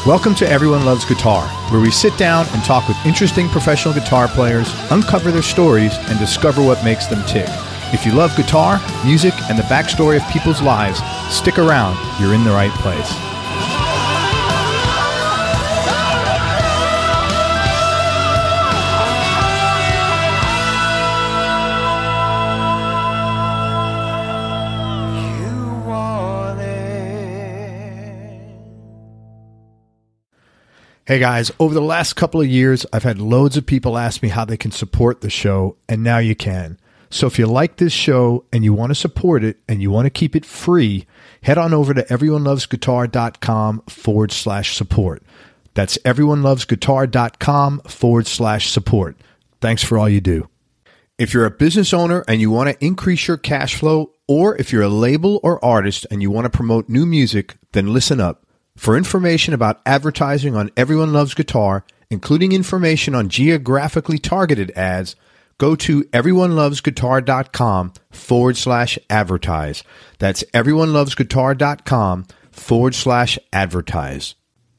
Welcome to Everyone Loves Guitar, where we sit down and talk with interesting professional guitar players, uncover their stories, and discover what makes them tick. If you love guitar, music, and the backstory of people's lives, stick around. You're in the right place. Hey guys, over the last couple of years, I've had loads of people ask me how they can support the show, and now you can. So if you like this show and you want to support it and you want to keep it free, head on over to everyonelovesguitar.com/support. That's everyonelovesguitar.com/support. Thanks for all you do. If you're a business owner and you want to increase your cash flow, or if you're a label or artist and you want to promote new music, then listen up. For information about advertising on Everyone Loves Guitar, including information on geographically targeted ads, go to everyonelovesguitar.com/advertise. That's everyonelovesguitar.com/advertise.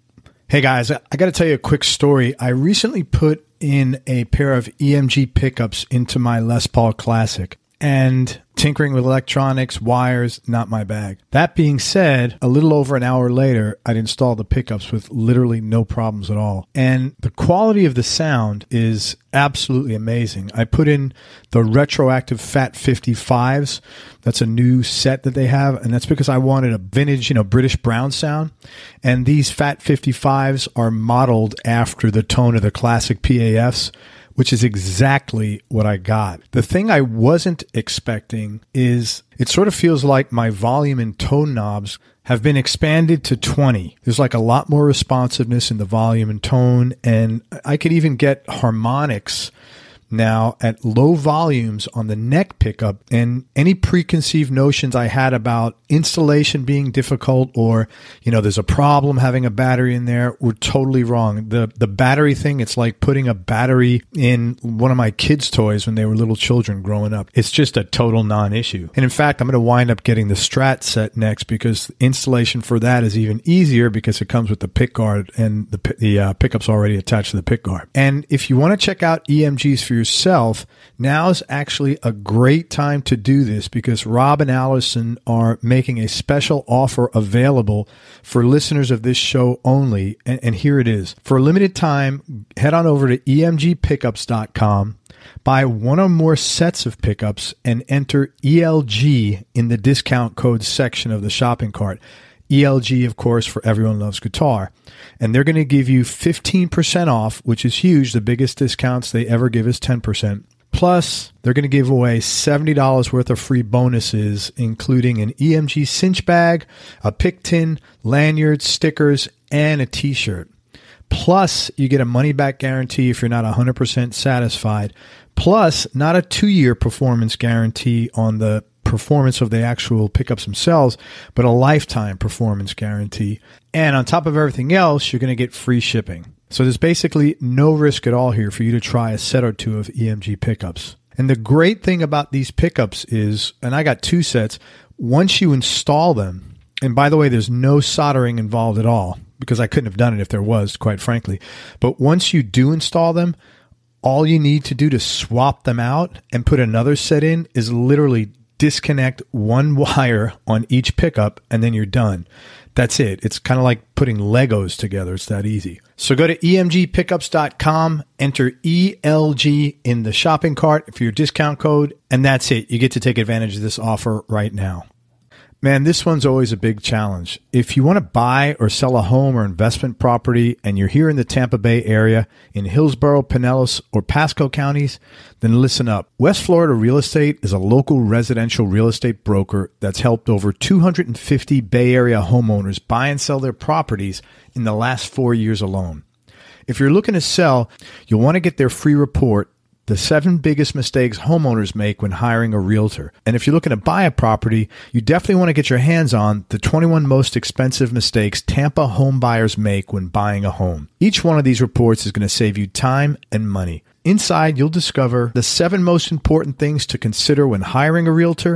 Hey guys, I got to tell you a quick story. I recently put in a pair of EMG pickups into my Les Paul Classic. And tinkering with electronics, wires, not my bag. That being said, a little over an hour later, I'd installed the pickups with literally no problems at all. And the quality of the sound is absolutely amazing. I put in the retroactive Fat 55s. That's a new set that they have. And that's because I wanted a vintage, British Brown sound. And these Fat 55s are modeled after the tone of the classic PAFs, which is exactly what I got. The thing I wasn't expecting is it sort of feels like my volume and tone knobs have been expanded to 20. There's like a lot more responsiveness in the volume and tone, and I could even get harmonics now at low volumes on the neck pickup, and any preconceived notions I had about installation being difficult or, there's a problem having a battery in there were totally wrong. The battery thing, it's like putting a battery in one of my kids' toys when they were little children growing up. It's just a total non-issue. And in fact, I'm going to wind up getting the Strat set next because installation for that is even easier because it comes with the pick guard and the pickup's already attached to the pick guard. And if you want to check out EMGs for yourself, now's actually a great time to do this because Rob and Allison are making a special offer available for listeners of this show only. And here it is. For a limited time, head on over to emgpickups.com, buy one or more sets of pickups, and enter ELG in the discount code section of the shopping cart. ELG, of course, for Everyone Loves Guitar. And they're going to give you 15% off, which is huge. The biggest discounts they ever give is 10%. Plus, they're going to give away $70 worth of free bonuses, including an EMG cinch bag, a pick tin, lanyard, stickers, and a t-shirt. Plus, you get a money-back guarantee if you're not 100% satisfied. Plus, not a 2-year performance guarantee on the performance of the actual pickups themselves, but a lifetime performance guarantee. And on top of everything else, you're going to get free shipping. So there's basically no risk at all here for you to try a set or two of EMG pickups. And the great thing about these pickups is, and I got 2 sets, once you install them, and by the way, there's no soldering involved at all, because I couldn't have done it if there was, quite frankly. But once you do install them, all you need to do to swap them out and put another set in is literally disconnect one wire on each pickup, and then you're done. That's it. It's kind of like putting Legos together. It's that easy. So go to emgpickups.com, enter ELG in the shopping cart for your discount code, and that's it. You get to take advantage of this offer right now. Man, this one's always a big challenge. If you want to buy or sell a home or investment property and you're here in the Tampa Bay area, in Hillsborough, Pinellas, or Pasco counties, then listen up. West Florida Real Estate is a local residential real estate broker that's helped over 250 Bay Area homeowners buy and sell their properties in the last 4 years alone. If you're looking to sell, you'll want to get their free report, The 7 Biggest Mistakes Homeowners Make When Hiring a Realtor. And if you're looking to buy a property, you definitely want to get your hands on the 21 Most Expensive Mistakes Tampa Home Buyers Make When Buying a Home. Each one of these reports is going to save you time and money. Inside, you'll discover the 7 most important things to consider when hiring a realtor,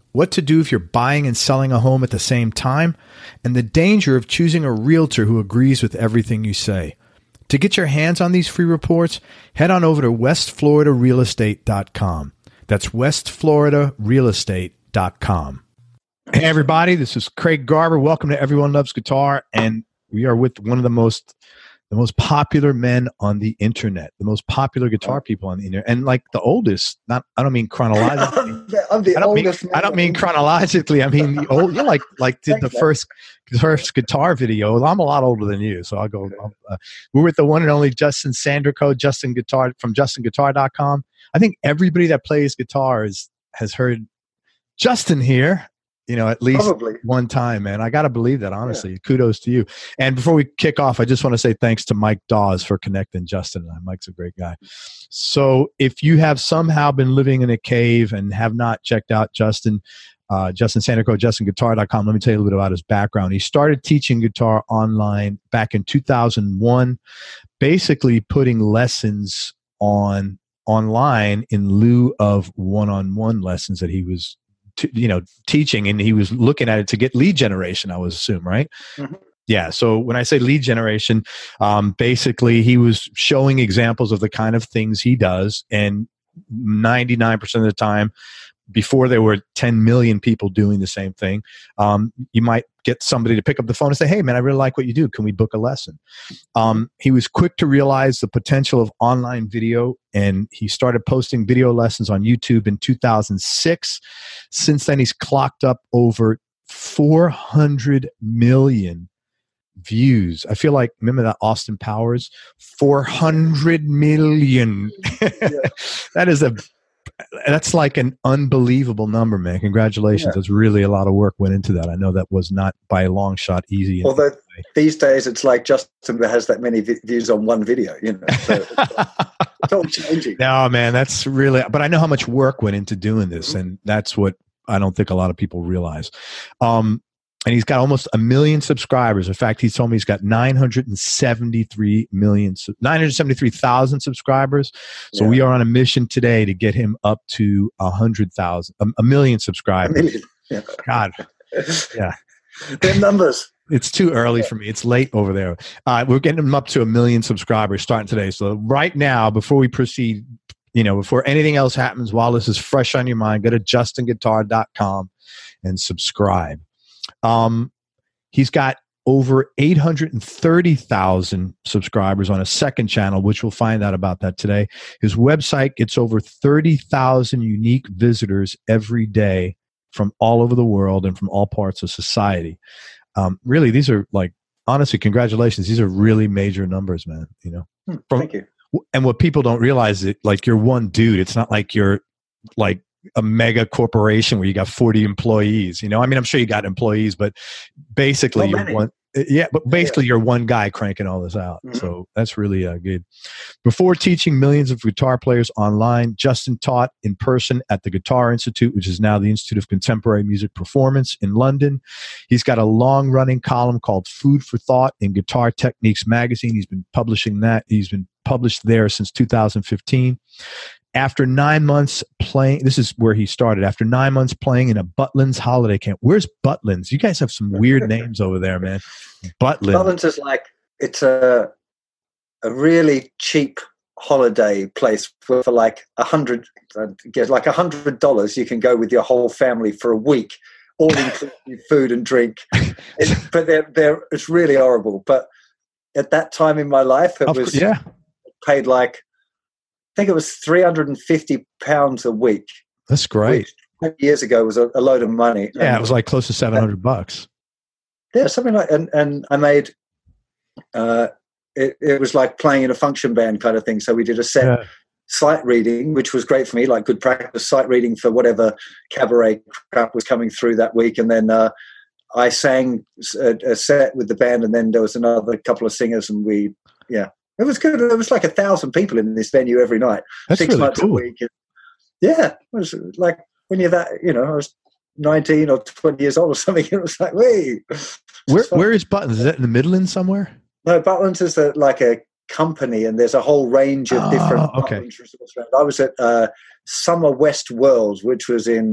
what to do if you're buying and selling a home at the same time, and the danger of choosing a realtor who agrees with everything you say. To get your hands on these free reports, head on over to westfloridarealestate.com. That's westfloridarealestate.com. Hey, everybody, this is Craig Garber. Welcome to Everyone Loves Guitar, and we are with one of the most popular men on the internet, the most popular guitar people on the internet, and like the oldest. I don't mean chronologically. I'm the oldest. I don't mean chronologically. I mean the old. You did the first guitar video. I'm a lot older than you, so I'll go. We're with the one and only Justin Sandrico, Justin Guitar from JustinGuitar.com. I think everybody that plays guitars has heard Justin here. At least probably one time, man. I got to believe that, honestly. Yeah. Kudos to you. And before we kick off, I just want to say thanks to Mike Dawes for connecting Justin and I. Mike's a great guy. So if you have somehow been living in a cave and have not checked out Justin Sandrico, JustinGuitar.com, let me tell you a little bit about his background. He started teaching guitar online back in 2001, basically putting lessons online in lieu of one-on-one lessons that he was teaching, and he was looking at it to get lead generation, I would assume, right? Mm-hmm. Yeah. So when I say lead generation, basically he was showing examples of the kind of things he does, and 99% of the time, before there were 10 million people doing the same thing, you might get somebody to pick up the phone and say, hey, man, I really like what you do. Can we book a lesson? He was quick to realize the potential of online video, and he started posting video lessons on YouTube in 2006. Since then, he's clocked up over 400 million views. I feel like, remember that Austin Powers? 400 million. That's like an unbelievable number, man. Congratulations. Yeah. There's really a lot of work went into that. I know that was not by a long shot easy. Although these days it's like Justin has that many views on one video, So it's all changing. No, man, that's really, but I know how much work went into doing this, and that's what I don't think a lot of people realize. And he's got almost 1 million subscribers. In fact, he told me he's got 973,000 subscribers. So we are on a mission today to get him up to 100,000, 1 million subscribers. 1 million. Yeah. God. Yeah. Them numbers. It's too early for me. It's late over there. We're getting him up to 1 million subscribers starting today. So right now, before we proceed, before anything else happens, while this is fresh on your mind, go to JustinGuitar.com and subscribe. He's got over 830,000 subscribers on a second channel, which we'll find out about that today. His website gets over 30,000 unique visitors every day from all over the world and from all parts of society. Really, these are honestly, congratulations. These are really major numbers, man. Thank you. And what people don't realize is you're one dude. It's not like you're a mega corporation where you got 40 employees. I'm sure you got employees, but basically you're one. Yeah, but basically you're one guy cranking all this out. Mm-hmm. So that's really good. Before teaching millions of guitar players online, Justin taught in person at the Guitar Institute, which is now the Institute of Contemporary Music Performance in London. He's got a long-running column called Food for Thought in Guitar Techniques magazine. He's been publishing that. He's been published there since 2015. After 9 months playing, this is where he started. After 9 months playing in a Butlins holiday camp. Where's Butlins? You guys have some weird names over there, man. Butlins is it's a really cheap holiday place for $100 you can go with your whole family for a week, all inclusive food and drink. But it's really horrible. But at that time in my life, it was paid I think it was £350 a week. That's great. Which 20 years ago was a load of money. Yeah, it was close to $700. Yeah, something like, and I made, it was like playing in a function band kind of thing. So we did a set sight reading, which was great for me, like good practice sight reading for whatever cabaret crap was coming through that week. And then I sang a set with the band, and then there was another couple of singers, and it was good. There was 1,000 people in this venue every night. That's 6 really nights cool. a week. It was like when you're that, I was 19 or 20 years old or something. It was like, wait. Where is Butlins? Is that in the Midlands somewhere? No, Butlins is a company, and there's a whole range of different Butlins resorts around. I was at Summer West World, which was in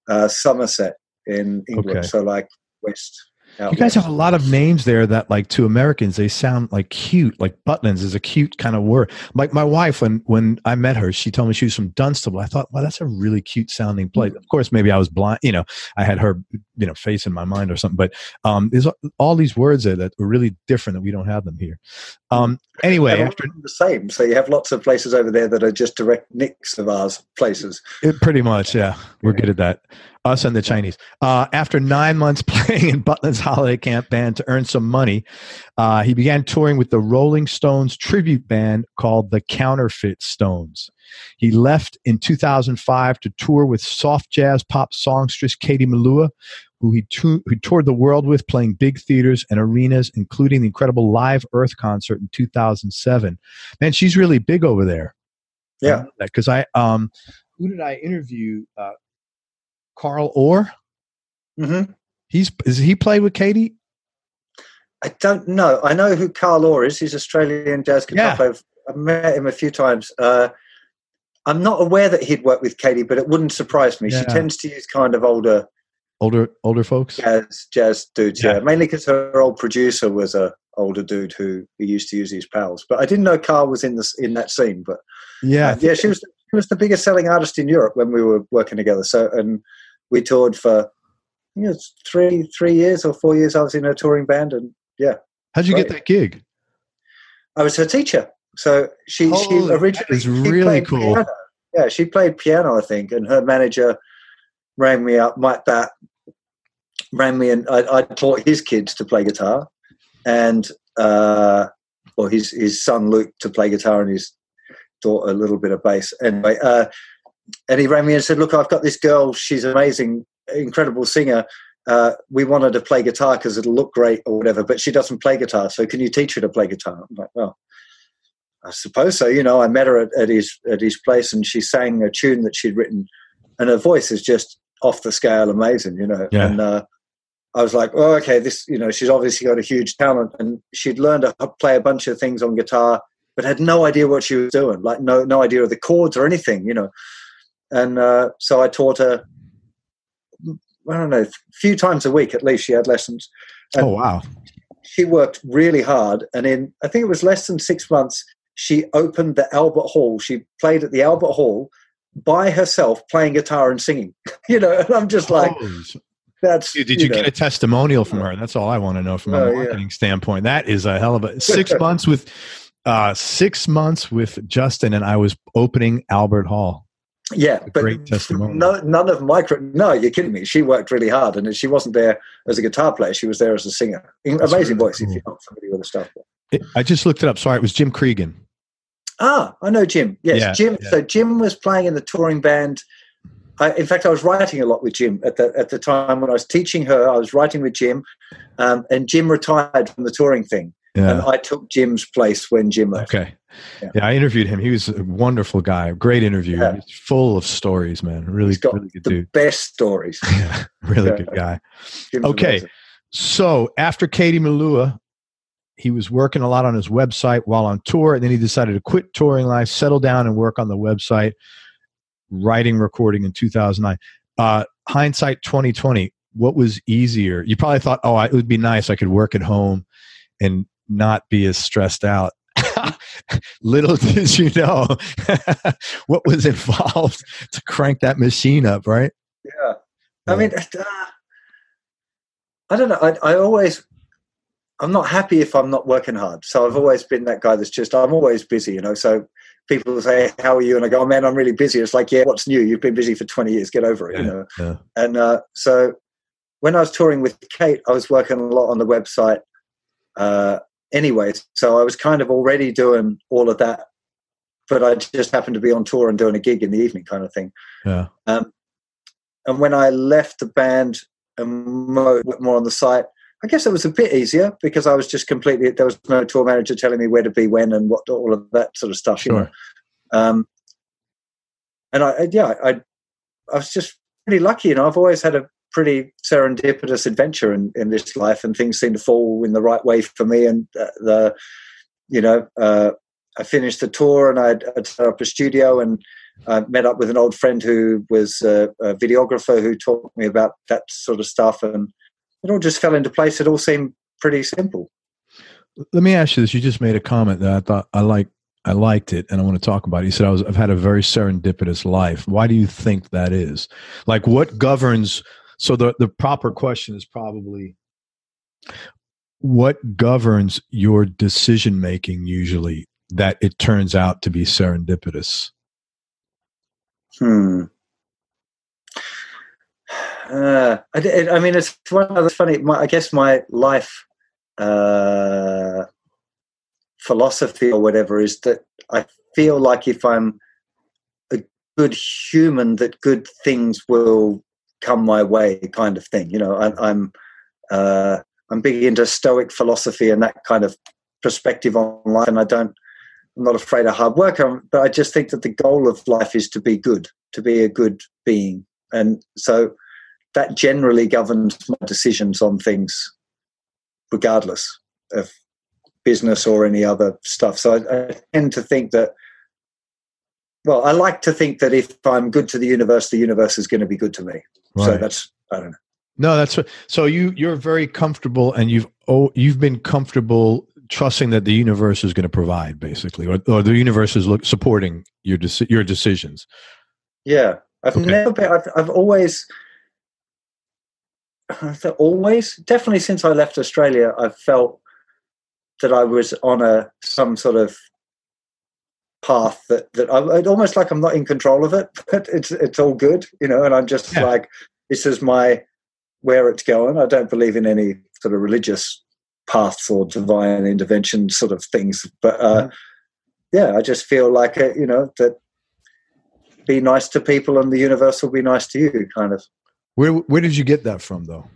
Somerset in England. Okay. So like west. You guys have a lot of names there that, like, to Americans, they sound like cute. Like Butlins is a cute kind of word. Like my wife, when I met her, she told me she was from Dunstable. I thought, well, that's a really cute sounding place. Of course, maybe I was blind. I had her, face in my mind or something. But there's all these words there that are really different that we don't have them here. Anyway, after the same. So you have lots of places over there that are just direct nicks of ours places. Pretty much, yeah. We're good at that. Us and the Chinese. After 9 months playing in Butlin's Holiday Camp Band to earn some money, he began touring with the Rolling Stones tribute band called the Counterfeit Stones. He left in 2005 to tour with soft jazz pop songstress Katie Melua, who he toured the world with, playing big theaters and arenas, including the incredible Live Earth concert in 2007. Man, she's really big over there. Yeah. Because who did I interview? Carl Orr. Mm-hmm. Is he played with Katie? I don't know. I know who Carl Orr is. He's Australian jazz guitar player. I've met him a few times. I'm not aware that he'd worked with Katie, but it wouldn't surprise me. Yeah. She tends to use kind of older folks, jazz dudes. Yeah, mainly because her old producer was a older dude who used to use his pals. But I didn't know Carl was in that scene. But she was the biggest selling artist in Europe when we were working together. So and we toured for 3 years or 4 years. I was in her touring band, and how'd you get that gig? I was her teacher. So she originally really cool. Piano. Yeah, she played piano, I think, and her manager rang me up. Mike Batt rang me, and I taught his kids to play guitar, and his son Luke to play guitar, and his daughter a little bit of bass. Anyway, and he rang me and said, "Look, I've got this girl. She's amazing, incredible singer. We want her to play guitar because it'll look great or whatever, but she doesn't play guitar. So can you teach her to play guitar?" I'm like, "Well, I suppose so." I met her at his place, and she sang a tune that she'd written, and her voice is just off the scale amazing, Yeah. And I was like, "Oh, okay, this, she's obviously got a huge talent." And she'd learned to play a bunch of things on guitar, but had no idea what she was doing, like no idea of the chords or anything, And so I taught her, I don't know, a few times a week at least. She had lessons. And oh, wow. She worked really hard, and in, I think it was less than 6 months, she opened the Albert Hall. She played at the Albert Hall by herself, playing guitar and singing. And I'm just like, that's. Did you get a testimonial from her? That's all I want to know from a marketing standpoint. That is a hell of a 6 months with 6 months with Justin, and I was opening Albert Hall. Yeah, but great testimonial. None of No, you're kidding me. She worked really hard, and she wasn't there as a guitar player. She was there as a singer. Amazing really voice, cool. If you're not familiar with the stuff. I just looked it up. Sorry, it was Jim Cregan. Ah, I know Jim. Yes, Jim. Yeah. So Jim was playing in the touring band. In fact, I was writing a lot with Jim at the time when I was teaching her. I was writing with Jim, and Jim retired from the touring thing. Yeah. And I took Jim's place when Jim left. Okay. Yeah, I interviewed him. He was a wonderful guy. Great interview. Yeah. He's full of stories, man. Really, He's got really good the dude. Best stories. Yeah, really good guy. Jim's okay. Amazing. So after Katie Melua, he was working a lot on his website while on tour, and then he decided to quit touring life, settle down and work on the website, writing, recording in 2009. Hindsight 2020, what was easier? You probably thought, it would be nice. I could work at home and not be as stressed out. Little did you know what was involved to crank that machine up, right? Yeah. I mean, I don't know. I'm not happy if I'm not working hard. So I've always been that guy that's just, I'm always busy, So people say, "How are you?" And I go, "Oh, man, I'm really busy." It's like, yeah, what's new? You've been busy for 20 years. Get over it, Yeah. And so when I was touring with Kate, I was working a lot on the website anyway. So I was kind of already doing all of that, but I just happened to be on tour and doing a gig in the evening kind of thing. Yeah. And when I left the band and more on the site, I guess it was a bit easier because I was just there was no tour manager telling me where to be when and what, all of that sort of stuff. Sure. And I was just pretty lucky. I've always had a pretty serendipitous adventure in this life, and things seem to fall in the right way for me. And I finished the tour, and I'd set up a studio, and I met up with an old friend who was a videographer who taught me about that sort of stuff, and it all just fell into place. It all seemed pretty simple. Let me ask you this. You just made a comment that I thought I liked it, and I want to talk about it. You said I've had a very serendipitous life. Why do you think that is? Like, what governs? So the proper question is probably, what governs your decision making usually that it turns out to be serendipitous? I mean, it's one of the funny. I guess my life philosophy or whatever is that I feel like if I'm a good human, that good things will come my way, kind of thing. You know, I'm big into Stoic philosophy and that kind of perspective on life, and I'm not afraid of hard work, but I just think that the goal of life is to be good, to be a good being, and so that generally governs my decisions on things, regardless of business or any other stuff. So I tend to think that, well, I like to think that if I'm good to the universe is going to be good to me. Right. So that's, I don't know. No, that's so you're very comfortable, and you've been comfortable trusting that the universe is going to provide, basically, or the universe is supporting your decisions. Yeah, I've always, definitely since I left Australia, I've felt that I was on some sort of path that I almost like I'm not in control of it, but it's all good, you know, and I'm just like, this is where it's going. I don't believe in any sort of religious paths or divine intervention sort of things, but I just feel like that be nice to people and the universe will be nice to you, kind of. Where did you get that from, though?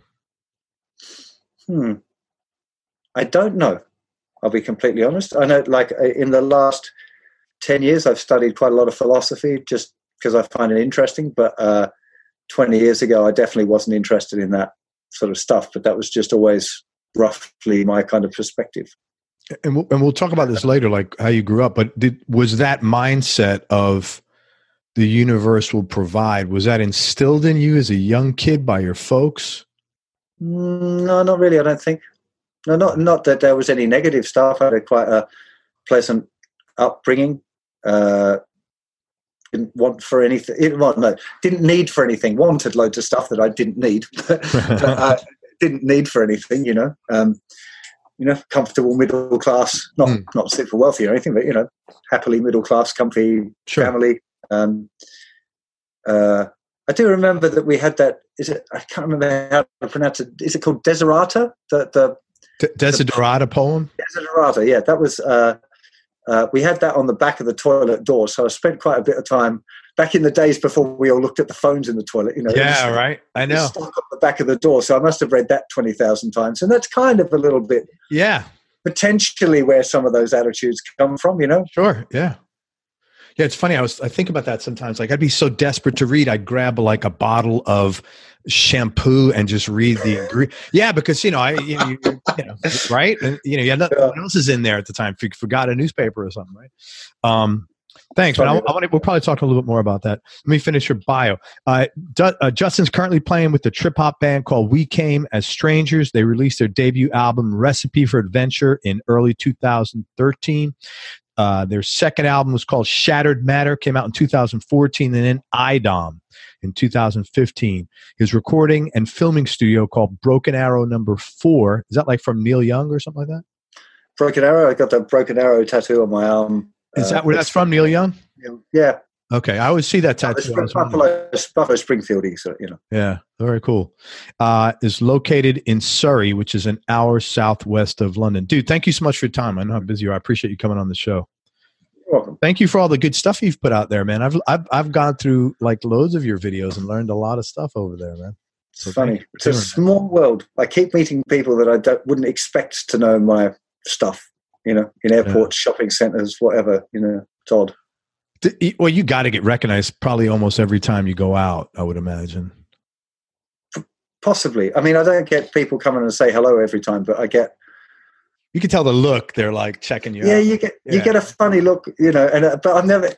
I don't know. I'll be completely honest. I know, like, in the last 10 years, I've studied quite a lot of philosophy just because I find it interesting. But 20 years ago, I definitely wasn't interested in that sort of stuff. But that was just always roughly my kind of perspective. And we'll talk about this later, like how you grew up. But was that mindset of the universe will provide, was that instilled in you as a young kid by your folks? No, not really, I don't think. No, not that there was any negative stuff. I had quite a pleasant upbringing. Didn't want for anything. Didn't need for anything. Wanted loads of stuff that I didn't need. but didn't need for anything, you know. Comfortable middle class, not super wealthy or anything, but, happily middle class, comfy family. I do remember that we had that. I can't remember how to pronounce it. Is it called Desiderata? The Desiderata poem? Desiderata, yeah. That was, we had that on the back of the toilet door. So I spent quite a bit of time back in the days before we all looked at the phones in the toilet. Yeah, right. I know. Stuck on the back of the door. So I must have read that 20,000 times. And that's kind of a little bit, potentially where some of those attitudes come from, Sure, yeah. Yeah, it's funny. I think about that sometimes. Like, I'd be so desperate to read, I'd grab like a bottle of shampoo and just read the ingredient. Yeah, because right, and nothing else is in there at the time. If you forgot a newspaper or something, right? Thanks, man. We'll probably talk a little bit more about that. Let me finish your bio. Justin's currently playing with the trip hop band called We Came as Strangers. They released their debut album, Recipe for Adventure, in early 2013. Their second album was called Shattered Matter, came out in 2014, and then IDOM in 2015. His recording and filming studio called Broken Arrow No. 4. Is that like from Neil Young or something like that? Broken Arrow. I got the Broken Arrow tattoo on my arm. Is that where that's from, Neil Young? Yeah. Okay, I always see that tattoo. Buffalo Springfield-y, so, Yeah, very cool. Is located in Surrey, which is an hour southwest of London. Dude, thank you so much for your time. I know how busy you are. I appreciate you coming on the show. You're welcome. Thank you for all the good stuff you've put out there, man. I've gone through like loads of your videos and learned a lot of stuff over there, man. So it's funny. It's a small world. I keep meeting people that I wouldn't expect to know my stuff. In airports, shopping centers, whatever. It's odd. Well, you got to get recognized probably almost every time you go out, I would imagine. Possibly. I mean, I don't get people coming and say hello every time, but I get. You can tell the look. They're like checking you out. Yeah, you get a funny look, but I've never.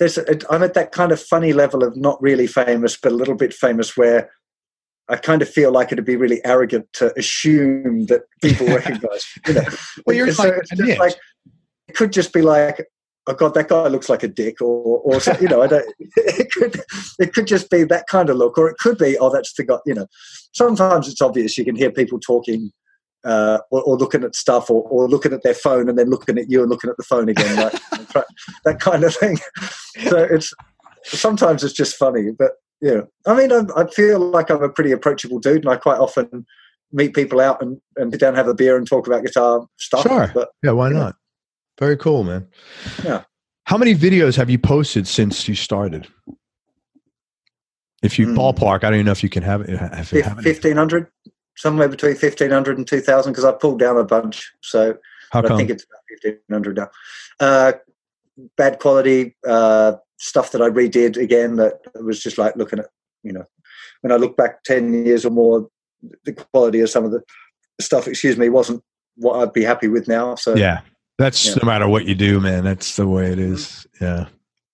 I'm at that kind of funny level of not really famous, but a little bit famous, where I kind of feel like it'd be really arrogant to assume that people recognize. Well, you're so it's just like, it could just be like, oh God, that guy looks like a dick, or I don't. It could just be that kind of look, or it could be, oh, that's the guy. Sometimes it's obvious. You can hear people talking, or looking at stuff, or looking at their phone and then looking at you and looking at the phone again, like that kind of thing. So sometimes it's just funny, but I mean, I feel like I'm a pretty approachable dude, and I quite often meet people out and sit down, have a beer, and talk about guitar stuff. Sure, but yeah, why not? Very cool, man. Yeah. How many videos have you posted since you started? If you ballpark, I don't even know if you can have it. 1,500, somewhere between 1,500 and 2,000, because I pulled down a bunch. So how come? I think it's about 1,500 now. Bad quality stuff that I redid again. That was just like looking at, when I look back 10 years or more, the quality of some of the stuff, wasn't what I'd be happy with now. So yeah. That's no matter what you do, man. That's the way it is. Yeah.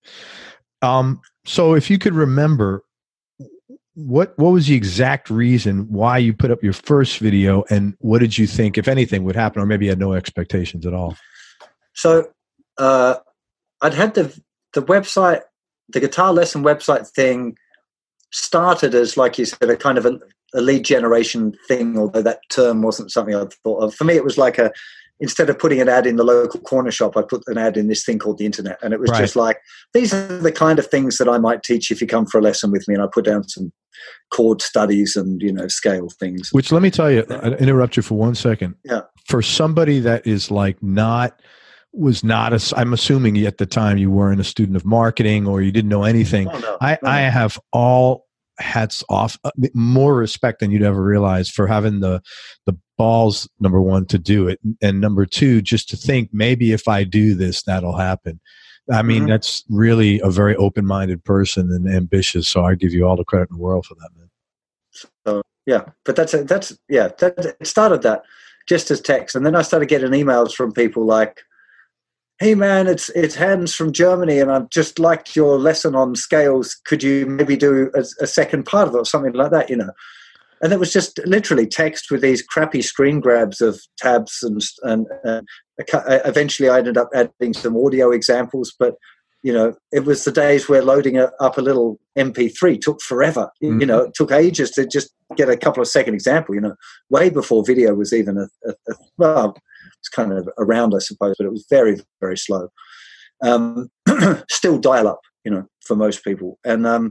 So if you could remember, what was the exact reason why you put up your first video, and what did you think, if anything, would happen, or maybe you had no expectations at all? So I'd had the website, the guitar lesson website thing started as, like you said, a kind of a lead generation thing, although that term wasn't something I'd thought of. For me, it was like instead of putting an ad in the local corner shop, I put an ad in this thing called the internet. And it was just like, these are the kind of things that I might teach if you come for a lesson with me. And I put down some chord studies and, scale things. Which, let me tell you, I interrupt you for 1 second. Yeah. For somebody that is like I'm assuming at the time you weren't a student of marketing or you didn't know anything. Oh, no. I have all hats off, more respect than you'd ever realize for having the balls, number one, to do it, and number two, just to think, maybe if I do this, that'll happen. I mean, that's really a very open-minded person and ambitious. So I give you all the credit in the world for that, man. So yeah, but it started that just as text, and then I started getting emails from people like, "Hey man, it's Hans from Germany, and I've just liked your lesson on scales. Could you maybe do a second part of it or something like that?" And it was just literally text with these crappy screen grabs of tabs, and eventually I ended up adding some audio examples. But it was the days where loading up a little MP3 took forever. It took ages to just get a couple of second example. Way before video was even it's kind of around, I suppose, but it was very, very slow. Still dial up, for most people. And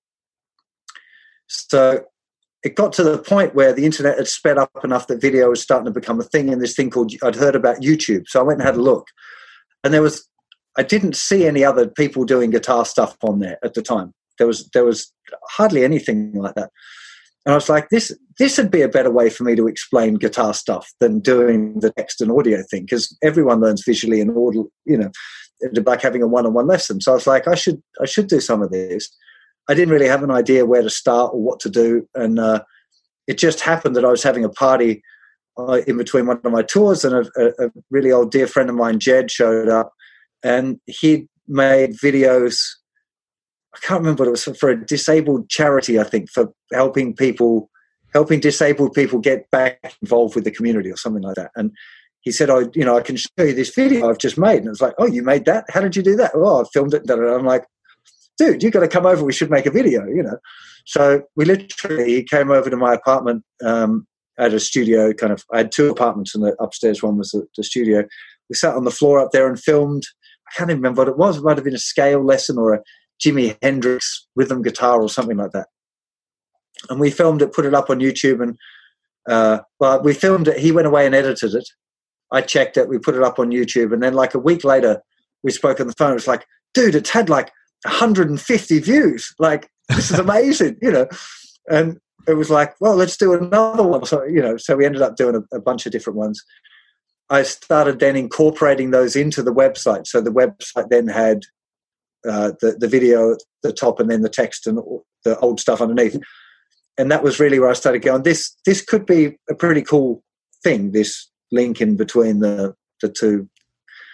so it got to the point where the internet had sped up enough that video was starting to become a thing, and this thing called, I'd heard about YouTube. So I went and had a look, and I didn't see any other people doing guitar stuff on there at the time. There was hardly anything like that. And I was like, this would be a better way for me to explain guitar stuff than doing the text and audio thing, because everyone learns visually and audio, like having a one-on-one lesson. So I was like, I should do some of this. I didn't really have an idea where to start or what to do. And it just happened that I was having a party in between one of my tours, and a really old dear friend of mine, Jed, showed up, and he'd made videos. I can't remember what it was for a disabled charity, I think, for helping disabled people get back involved with the community or something like that. And he said, I can show you this video I've just made. And it was like, oh, you made that? How did you do that? Oh, I filmed it. I'm like, dude, you got to come over. We should make a video, So he came over to my apartment at a studio. I had two apartments, and the upstairs one was the studio. We sat on the floor up there and filmed. I can't even remember what it was. It might have been a scale lesson or a Jimi Hendrix rhythm guitar or something like that. And we filmed it, put it up on YouTube, and we filmed it. He went away and edited it. I checked it. We put it up on YouTube, and then like a week later, we spoke on the phone. It was like, dude, it's had like 150 views. Like, this is amazing, And it was like, well, let's do another one. So, so we ended up doing a bunch of different ones. I started then incorporating those into the website. So the website then had the video at the top, and then the text and the old stuff underneath. And that was really where I started going, this could be a pretty cool thing, this link in between the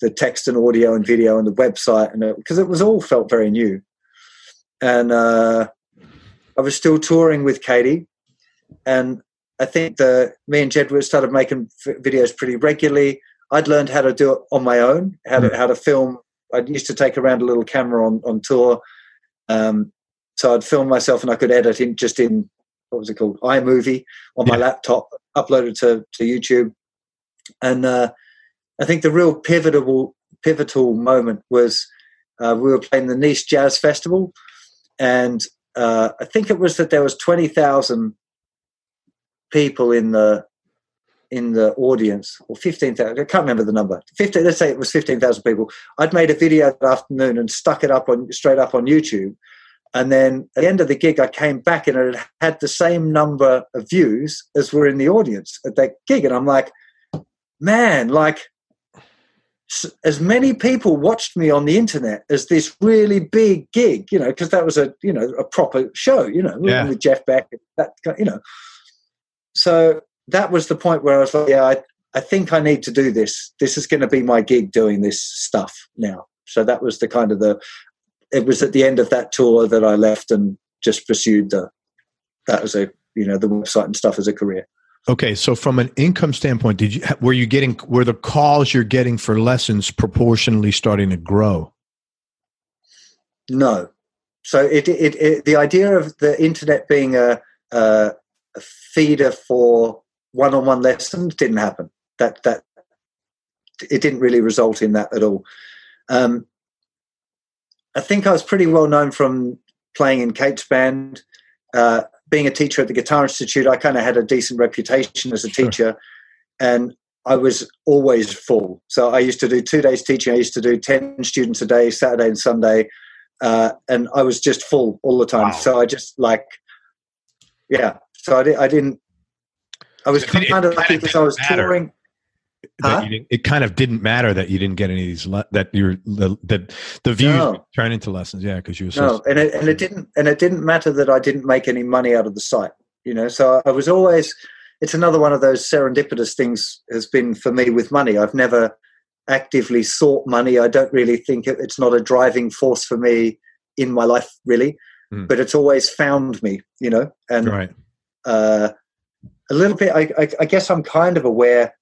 the text and audio and video and the website, and because it was all felt very new. And I was still touring with Katie, and I think me and Jedward started making videos pretty regularly. I'd learned how to do it on my own, how to film. I used to take around a little camera on tour, so I'd film myself and I could edit in what was it called, iMovie on my laptop, upload it to YouTube. And I think the real pivotal moment was we were playing the Nice Jazz Festival, and I think it was that there was 20,000 people in the audience, or 15,000. I can't remember the number. 15. Let's say it was 15,000 people. I'd made a video that afternoon and stuck it straight up on YouTube. And then at the end of the gig, I came back and it had the same number of views as were in the audience at that gig. And I'm like, man, like as many people watched me on the internet as this really big gig, because that was a proper show, with Jeff Beck, So that was the point where I was like, I think I need to do this. This is going to be my gig doing this stuff now. So that was it was at the end of that tour that I left and just pursued the website and stuff as a career. Okay, so from an income standpoint, were the calls you're getting for lessons proportionally starting to grow? No. So the idea of the internet being a feeder for one-on-one lessons didn't happen. That it didn't really result in that at all. I think I was pretty well known from playing in Kate's band, being a teacher at the Guitar Institute. I kind of had a decent reputation as a teacher, and I was always full. So I used to do 2 days teaching. I used to do 10 students a day, Saturday and Sunday, and I was just full all the time. Wow. So I just So I didn't. I was kind of lucky because I was touring. It kind of didn't matter that you didn't get any of these that the views turn into lessons, because you were and it didn't matter that I didn't make any money out of the site, So I was always. It's another one of those serendipitous things has been for me with money. I've never actively sought money. I don't really think it's not a driving force for me in my life, really, but it's always found me, and right. A little bit. I guess I'm kind of aware.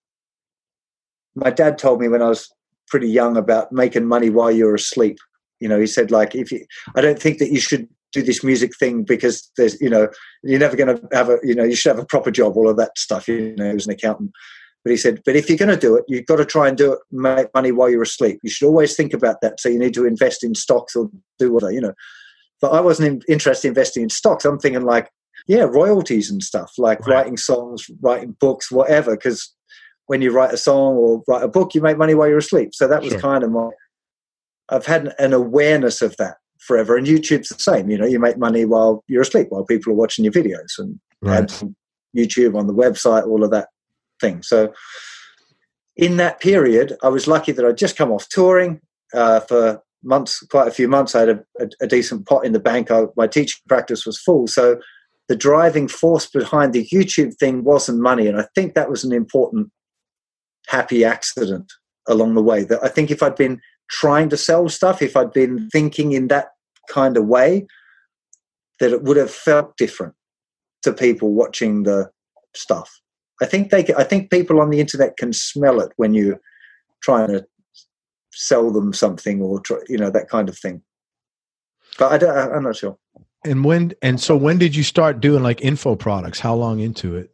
My dad told me when I was pretty young about making money while you're asleep. He said, like, I don't think that you should do this music thing because there's, you're never going to have you should have a proper job, all of that stuff. He was an accountant. But he said, but if you're going to do it, you've got to try and make money while you're asleep. You should always think about that. So you need to invest in stocks or do whatever, But I wasn't interested in investing in stocks. I'm thinking royalties and stuff, like writing songs, writing books, whatever, because when you write a song or write a book, you make money while you're asleep. So that was kind of I've had an awareness of that forever. And YouTube's the same, you make money while you're asleep, while people are watching your videos and ads on YouTube, on the website, all of that thing. So in that period, I was lucky that I'd just come off touring for months, quite a few months. I had a decent pot in the bank. My teaching practice was full. So the driving force behind the YouTube thing wasn't money. And I think that was an important happy accident along the way. That I think if I'd been trying to sell stuff, if I'd been thinking in that kind of way, that it would have felt different to people watching the stuff. I think people on the internet can smell it when you're trying to sell them something or that kind of thing. But I'm not sure. So when did you start doing like info products? How long into it?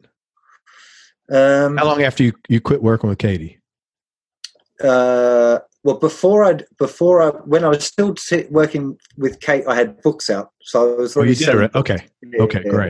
How long after you quit working with Katie? Well, when I was still working with Kate, I had books out, so I was already. You did it, okay? Yeah, okay, great.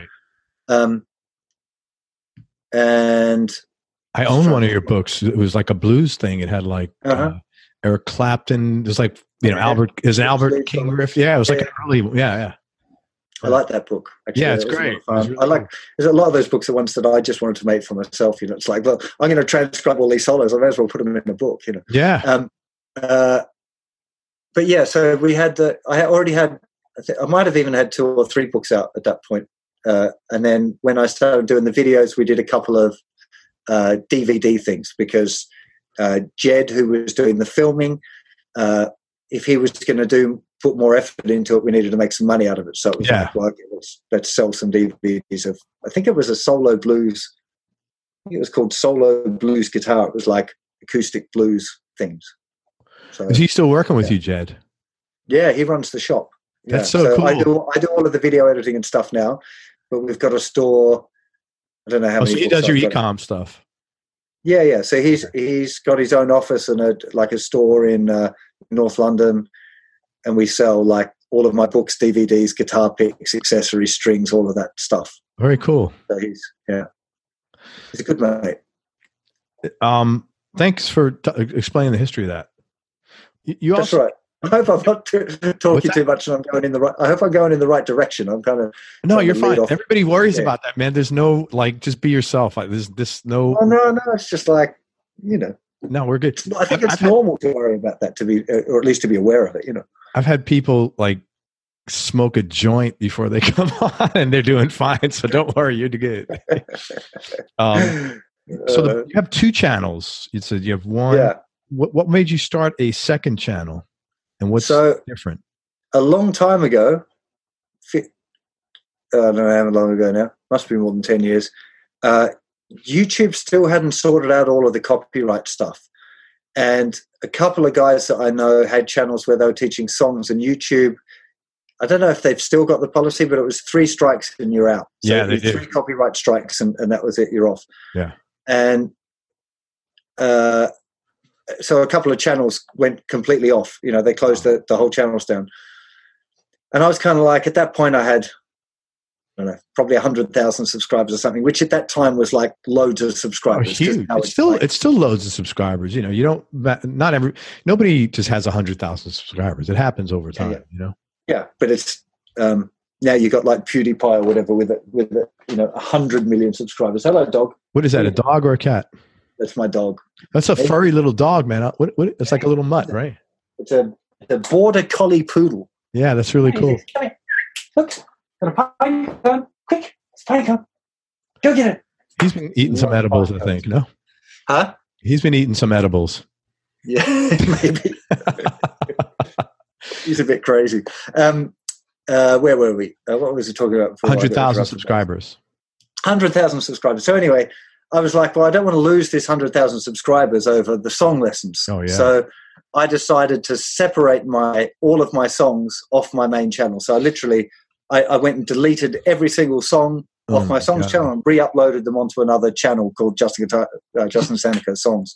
And I own one of your books. It was like a blues thing. It had like Eric Clapton. There's like Albert King riff. Yeah, it was like an early. Yeah. I like that book. Actually. Yeah, it's great. Really there's a lot of those books, the ones that I just wanted to make for myself. It's like, look, I'm going to transcribe all these solos. I may as well put them in a book. Yeah. But yeah, so we had I already had. I might have even had 2 or 3 books out at that point. And then when I started doing the videos, we did a couple of DVD things because Jed, who was doing the filming. If he was going to put more effort into it, we needed to make some money out of it. So it was like, well, okay, let's sell some DVDs of, I think it was a solo blues. I think it was called Solo Blues Guitar. It was like acoustic blues things. So, is he still working with you, Jed? Yeah, he runs the shop. Yeah. That's so cool. I do all of the video editing and stuff now, but we've got a store. I don't know how many. So he does your e-com stuff. Yeah. So he's got his own office and a store in North London, and we sell like all of my books, DVDs, guitar picks, accessories, strings, all of that stuff. Very cool. So he's a good mate. Thanks for explaining the history of that. That's right. I hope I'm not talking too much, and I'm going in the right. I hope I'm going in the right direction. I'm kind of no. You're fine. Everybody worries about that, man. There's no just be yourself. Like there's no. Oh, no. It's just like No, we're good. I think it's normal to worry about that, or at least to be aware of it. I've had people like smoke a joint before they come on, and they're doing fine. So don't worry, you're good. So you have 2 channels. You said you have one. Yeah. What made you start a second channel, and what's different? A long time ago, I don't know how long ago now. Must be more than 10 years. YouTube still hadn't sorted out all of the copyright stuff, and a couple of guys that I know had channels where they were teaching songs, and YouTube. I don't know if they've still got the policy, but it was 3 strikes and you're out. So yeah, they did. 3 copyright strikes and that was it. You're off. Yeah. And so a couple of channels went completely off. They closed the whole channels down. And I was kind of like, at that point I had, I don't know, probably 100,000 subscribers or something, which at that time was like loads of subscribers. Oh, huge. It's still loads of subscribers. Nobody just has 100,000 subscribers. It happens over time, Yeah, but it's now you got like PewDiePie or whatever with 100 million subscribers. Hello, dog. What is that? A dog or a cat? That's my dog. That's a furry little dog, man. What? It's like a little mutt, right? It's a border collie poodle. Yeah, that's really cool. Come here. Look, got a pie gun. Quick, it's pie gun. Go get it. He's been eating some edibles, I think. No? Huh? He's been eating some edibles. Yeah, maybe. He's a bit crazy. Where were we? What was he talking about? 100,000 subscribers. 100,000 subscribers. So anyway, I was like, well, I don't want to lose this 100,000 subscribers over the song lessons. Oh, yeah. So I decided to separate all of my songs off my main channel. So I went and deleted every single song off my songs channel and re-uploaded them onto another channel called Justin Sandercoe Songs.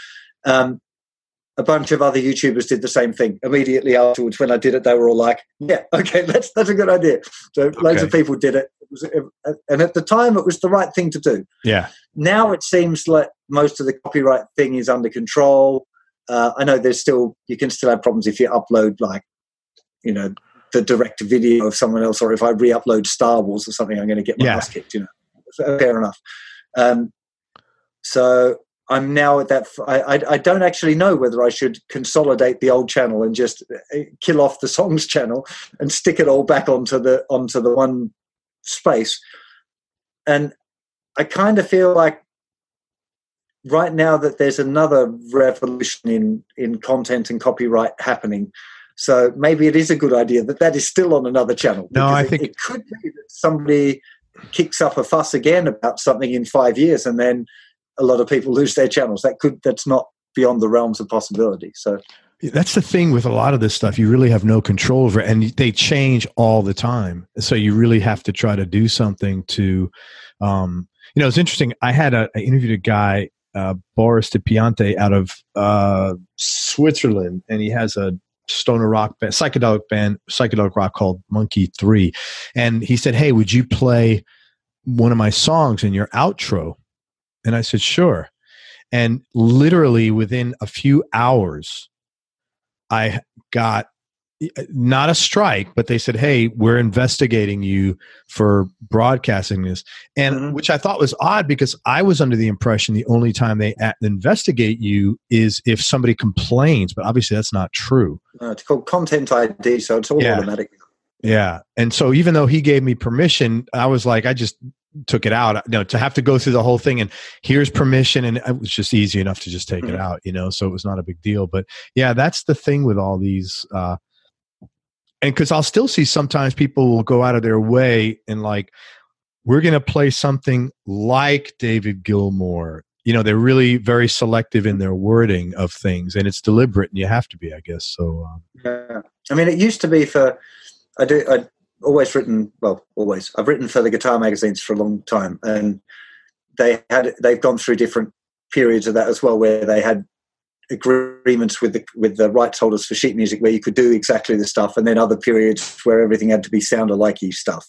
A bunch of other YouTubers did the same thing. Immediately afterwards, when I did it, they were all like, yeah, okay, that's a good idea. So loads of people did it. And at the time, it was the right thing to do. Yeah. Now it seems like most of the copyright thing is under control. I know you can still have problems if you upload the direct video of someone else, or if I re-upload Star Wars or something, I'm going to get my ass kicked, Fair enough. So I'm now at that. I don't actually know whether I should consolidate the old channel and just kill off the songs channel and stick it all back onto the one space. And I kind of feel like right now that there's another revolution in content and copyright happening. So maybe it is a good idea that is still on another channel. No, I think it could be that somebody kicks up a fuss again about something in 5 years, and then a lot of people lose their channels. That's not beyond the realms of possibility. So that's the thing with a lot of this stuff. You really have no control over it, and they change all the time. So you really have to try to do something to, it's interesting. I interviewed a guy, Boris de Piante, out of Switzerland, and he has a stoner rock band, psychedelic rock called Monkey 3. And he said, hey, would you play one of my songs in your outro? And I said, sure. And literally within a few hours, I got not a strike, but they said, hey, we're investigating you for broadcasting this. And which I thought was odd, because I was under the impression the only time they investigate you is if somebody complains, but obviously that's not true. It's called Content ID, so it's all automatic. Yeah. And so even though he gave me permission, I was like, I just took it out. To have to go through the whole thing and here's permission, and it was just easy enough to just take it out, so it was not a big deal. But yeah, that's the thing with all these, and because I'll still see sometimes people will go out of their way and like, we're going to play something like David Gilmour. They're really very selective in their wording of things, and it's deliberate, and you have to be, I guess. So, yeah. I mean, it used to be I've written for the guitar magazines for a long time, and they've gone through different periods of that as well, where they had agreements with the rights holders for sheet music where you could do exactly the stuff, and then other periods where everything had to be sound alike-y stuff,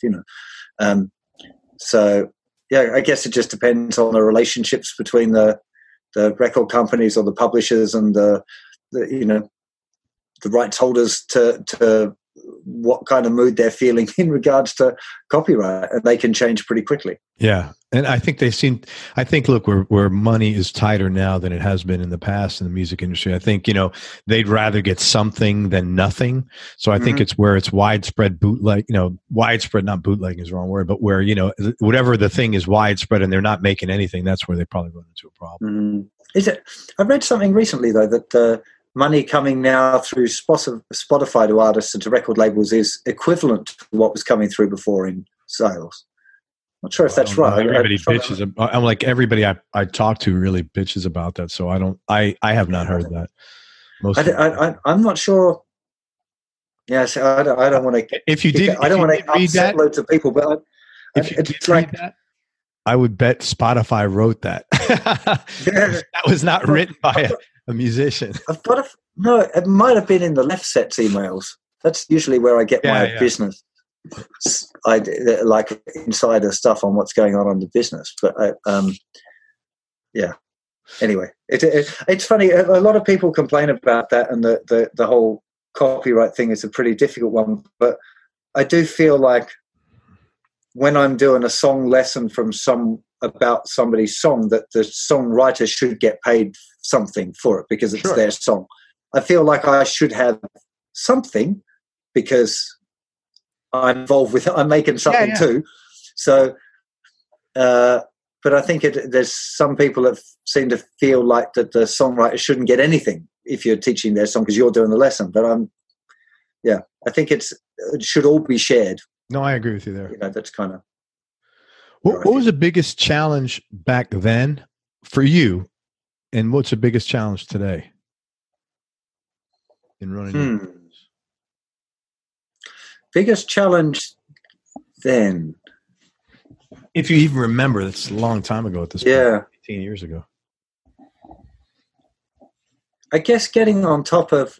So, yeah, I guess it just depends on the relationships between the record companies or the publishers and the rights holders to what kind of mood they're feeling in regards to copyright, and they can change pretty quickly. Yeah. And I think look, where money is tighter now than it has been in the past in the music industry. I think, they'd rather get something than nothing. So I think it's where it's widespread bootleg, widespread, not bootlegging is the wrong word, but where, whatever the thing is widespread and they're not making anything, that's where they probably run into a problem. Is it? I read something recently though, that money coming now through Spotify to artists and to record labels is equivalent to what was coming through before in sales. Not sure if that's right. Everybody bitches. I'm like, everybody I talk to really bitches about that. So I have not heard that. I'm not sure. Yes, I don't want to. If you did, I don't want to upset loads of people, but if you did read that, I would bet Spotify wrote that. That was not written by a musician. No, it might have been in the Left Sets emails. That's usually where I get my business. I like insider stuff on what's going on the business, but Anyway, it's funny. A lot of people complain about that, and the whole copyright thing is a pretty difficult one. But I do feel like when I'm doing a song lesson about somebody's song, that the songwriter should get paid something for it because it's their song. I feel like I should have something because I'm involved with it. I'm making something too. So, but I think there's some people that seem to feel like that the songwriter shouldn't get anything if you're teaching their song because you're doing the lesson. But I think it should all be shared. No, I agree with you there. That's kind of. What was the biggest challenge back then for you, and what's the biggest challenge today in running? Biggest challenge then, if you even remember, that's a long time ago at this point, 18 years ago. I guess getting on top of,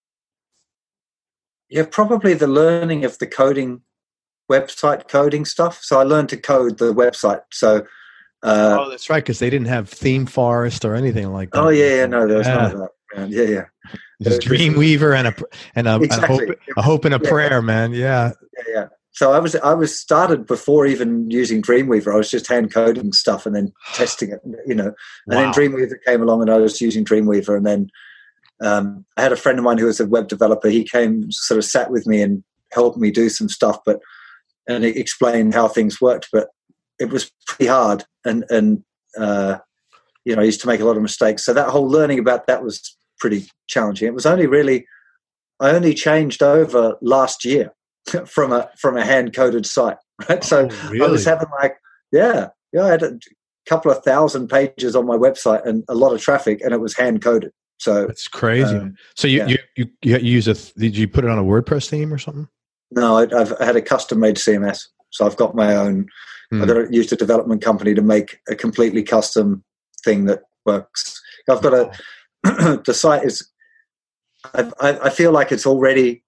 probably the learning of the website coding stuff. So I learned to code the website. So, that's right, because they didn't have Theme Forest or anything like that. Oh no, there was none of that. Yeah. There's Dreamweaver and a hope and a prayer, man. Yeah. So I was started before even using Dreamweaver. I was just hand coding stuff and then testing it, And then Dreamweaver came along, and I was using Dreamweaver. And then I had a friend of mine who was a web developer. He came, sort of sat with me and helped me do some stuff, and he explained how things worked. But it was pretty hard, and I used to make a lot of mistakes. So that whole learning about that was pretty challenging. It was I only changed over last year from a hand coded site, right? So really? I was having I had a couple of thousand pages on my website and a lot of traffic, and it was hand coded. So that's crazy. So you use did you put it on a WordPress theme or something? No, I had a custom made CMS. So I've got my own. I've used a development company to make a completely custom thing that works. I've got the site is. I feel like it's already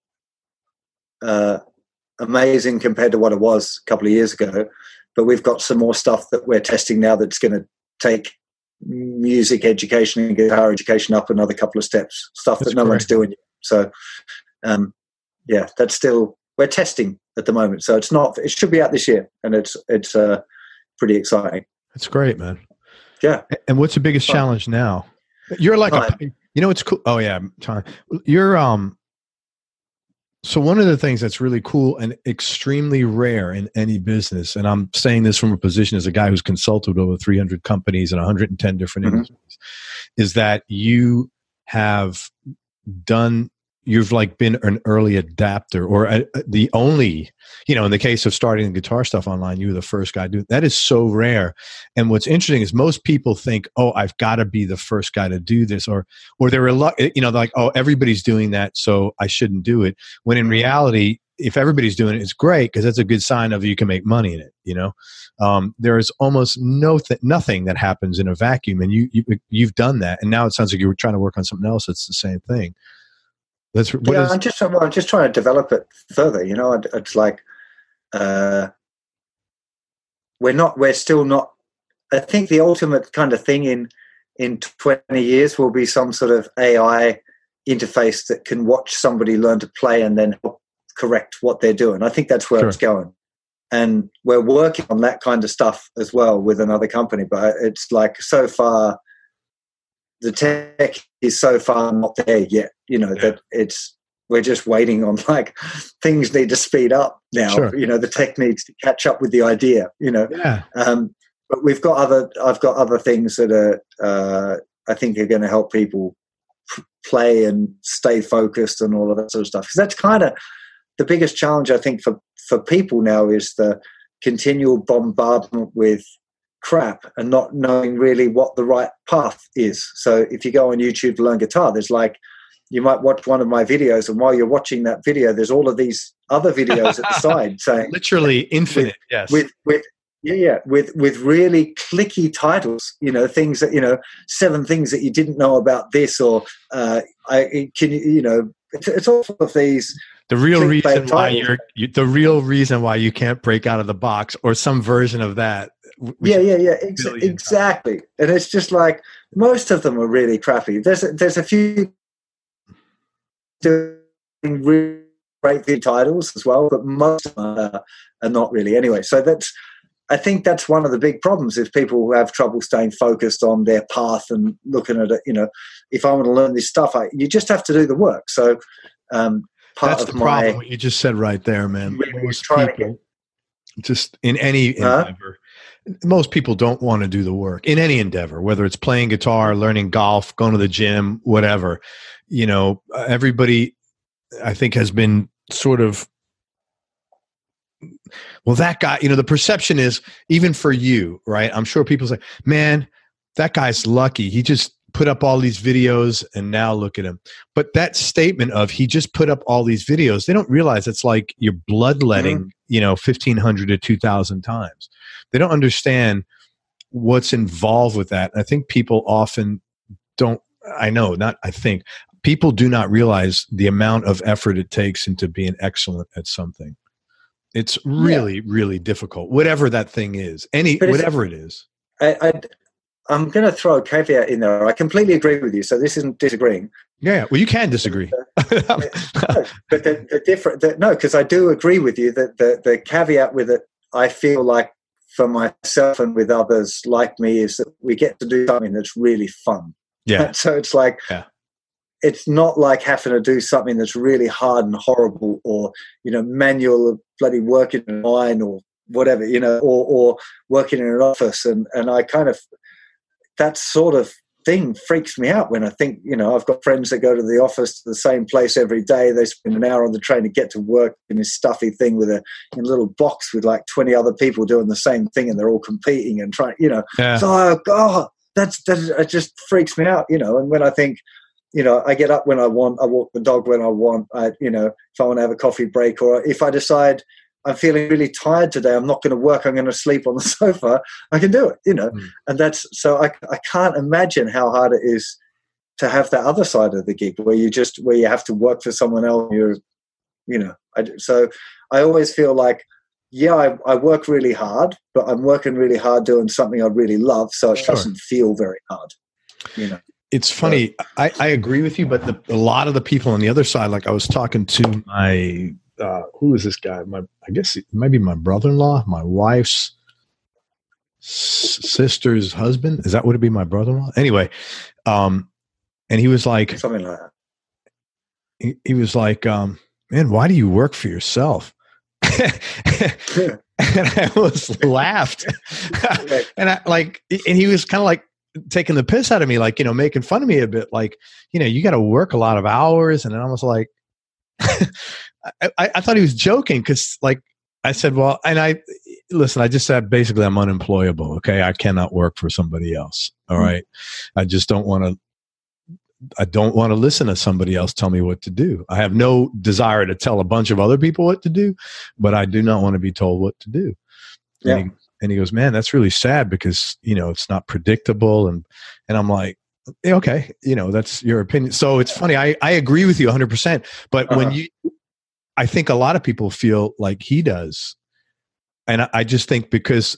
amazing compared to what it was a couple of years ago, but we've got some more stuff that we're testing now that's going to take music education and guitar education up another couple of steps. Stuff that's that no one's doing yet. So, that's still we're testing at the moment. So it's not. It should be out this year, and it's pretty exciting. That's great, man. Yeah. And what's the biggest challenge now? You're like it's cool. Oh yeah, Tom. You're So one of the things that's really cool and extremely rare in any business, and I'm saying this from a position as a guy who's consulted over 300 companies in 110 different industries, is that you have you've like been an early adapter, or the only, in the case of starting the guitar stuff online, you were the first guy to do it. That is so rare. And what's interesting is most people think, oh, I've got to be the first guy to do this, or they're like, oh, everybody's doing that, so I shouldn't do it. When in reality, if everybody's doing it, it's great, because that's a good sign of you can make money in it. There is almost nothing that happens in a vacuum, and you've done that. And now it sounds like you were trying to work on something else that's the same thing. I'm just trying to develop it further. It's like we're still not. I think the ultimate kind of thing in 20 years will be some sort of AI interface that can watch somebody learn to play and then help correct what they're doing. I think that's where it's going, and we're working on that kind of stuff as well with another company. But it's like, so far, the tech is so far not there yet, that we're just waiting on, like, things need to speed up now. The tech needs to catch up with the idea, but I've got other things that are, I think are going to help people play and stay focused and all of that sort of stuff. Because that's kind of the biggest challenge, I think, for people now, is the continual bombardment with crap and not knowing really what the right path is. So if you go on YouTube to learn guitar, there's like, you might watch one of my videos, and while you're watching that video, there's all of these other videos at the side saying, literally infinite, with really clicky titles, things that, 7 things that you didn't know about this, or it's all of these. The real reason why you can't break out of the box, or some version of that. Exactly. And it's just like, most of them are really crappy. There's a few doing really great titles as well, but most of them are not really. Anyway, so I think that's one of the big problems, is people who have trouble staying focused on their path and looking at it. If I want to learn this stuff, you just have to do the work. So that's the problem. What you just said right there, man. Most people, just in any endeavor, most people don't want to do the work in any endeavor, whether it's playing guitar, learning golf, going to the gym, whatever. Everybody, I think, has been sort of, well, that guy, the perception is, even for you, right? I'm sure people say, man, that guy's lucky. He just put up all these videos and now look at him. But that statement of, he just put up all these videos, they don't realize it's like you're bloodletting, 1,500 to 2,000 times. They don't understand what's involved with that. I think people often don't, people do not realize the amount of effort it takes into being excellent at something. It's really, really difficult, whatever that thing is, whatever it is. I'm going to throw a caveat in there. I completely agree with you, so this isn't disagreeing. Yeah, well, you can disagree. Because I do agree with you that the caveat with it, I feel like, for myself and with others like me, is that we get to do something that's really fun. Yeah. So it's like, it's not like having to do something that's really hard and horrible, or, manual bloody working in a mine or whatever, or working in an office. And I kind of, that sort of thing freaks me out when I think, I've got friends that go to the office to the same place every day. They spend an hour on the train to get to work in this stuffy thing in a little box with like 20 other people doing the same thing, and they're all competing and trying, So, God, it just freaks me out, And when I think, I get up when I want, I walk the dog when I want, if I want to have a coffee break, or if I decide I'm feeling really tired today, I'm not going to work, I'm going to sleep on the sofa, I can do it, And that's, so I can't imagine how hard it is to have that other side of the gig where you have to work for someone else. So I always feel like, I work really hard, but I'm working really hard doing something I really love, so it doesn't feel very hard, It's funny. I agree with you, but a lot of the people on the other side, like I was talking to my, who is this guy? I guess it might be my brother-in-law, my wife's sister's husband. Is that would it be my brother-in-law? Anyway, and he was like, something like that. He was like, man, why do you work for yourself? And I almost laughed. And and he was kind of like taking the piss out of me, like, making fun of me a bit, like, you got to work a lot of hours. And I was like, I thought he was joking, because like I said, well, and I just said, basically, I'm unemployable. Okay. I cannot work for somebody else. All right. I just don't want to listen to somebody else tell me what to do. I have no desire to tell a bunch of other people what to do, but I do not want to be told what to do. Yeah. And he goes, man, that's really sad, because, it's not predictable. And I'm like, okay, that's your opinion. So it's funny. I agree with you 100%. But I think a lot of people feel like he does. And I just think because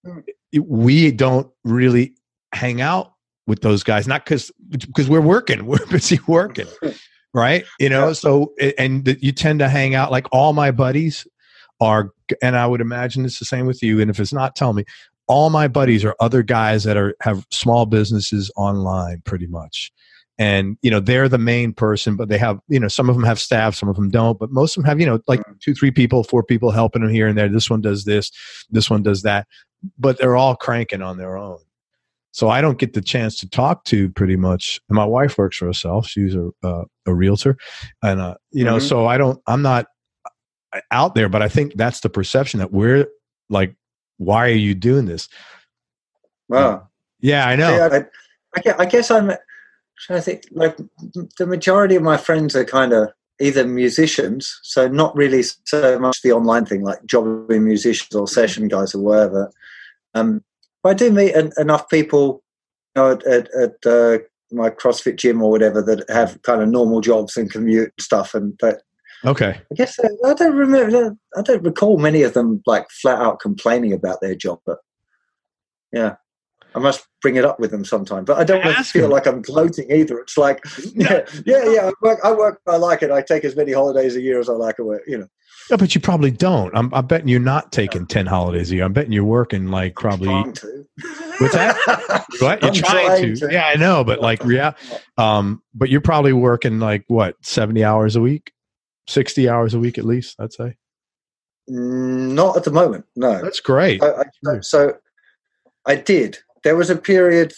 we don't really hang out with those guys, not because we're working, we're busy working, right? So, and you tend to hang out, like all my buddies are, and I would imagine it's the same with you. And if it's not, tell me. All my buddies are other guys that have small businesses online, pretty much. And, they're the main person, but they have, some of them have staff, some of them don't, but most of them have, like 2, 3 people, 4 people helping them here and there. This one does this one does that, but they're all cranking on their own. So I don't get the chance to talk to pretty much. And my wife works for herself. She's a realtor, and, so I'm not out there, but I think that's the perception, that we're like, why are you doing this? Wow. Yeah, I know. I guess I'm trying to think, like, the majority of my friends are kind of either musicians, so not really so much the online thing, like jobbing musicians or session guys or whatever. But I do meet enough people, at my CrossFit gym or whatever, that have kind of normal jobs and commute and stuff. And that, okay, I guess I don't recall many of them like flat out complaining about their job. But yeah, I must bring it up with them sometime. But I don't want to feel like I'm gloating either. It's like, yeah. I work. I like it. I take as many holidays a year as I like to work. No, but you probably don't. I'm betting you're not taking 10 holidays a year. I'm betting you're working like probably. I'm trying to. What's that? What? You're trying to. Yeah, I know, but like, yeah. But you're probably working like what, 70 hours a week, 60 hours a week at least, I'd say. Not at the moment. No, that's great. So I did. There was a period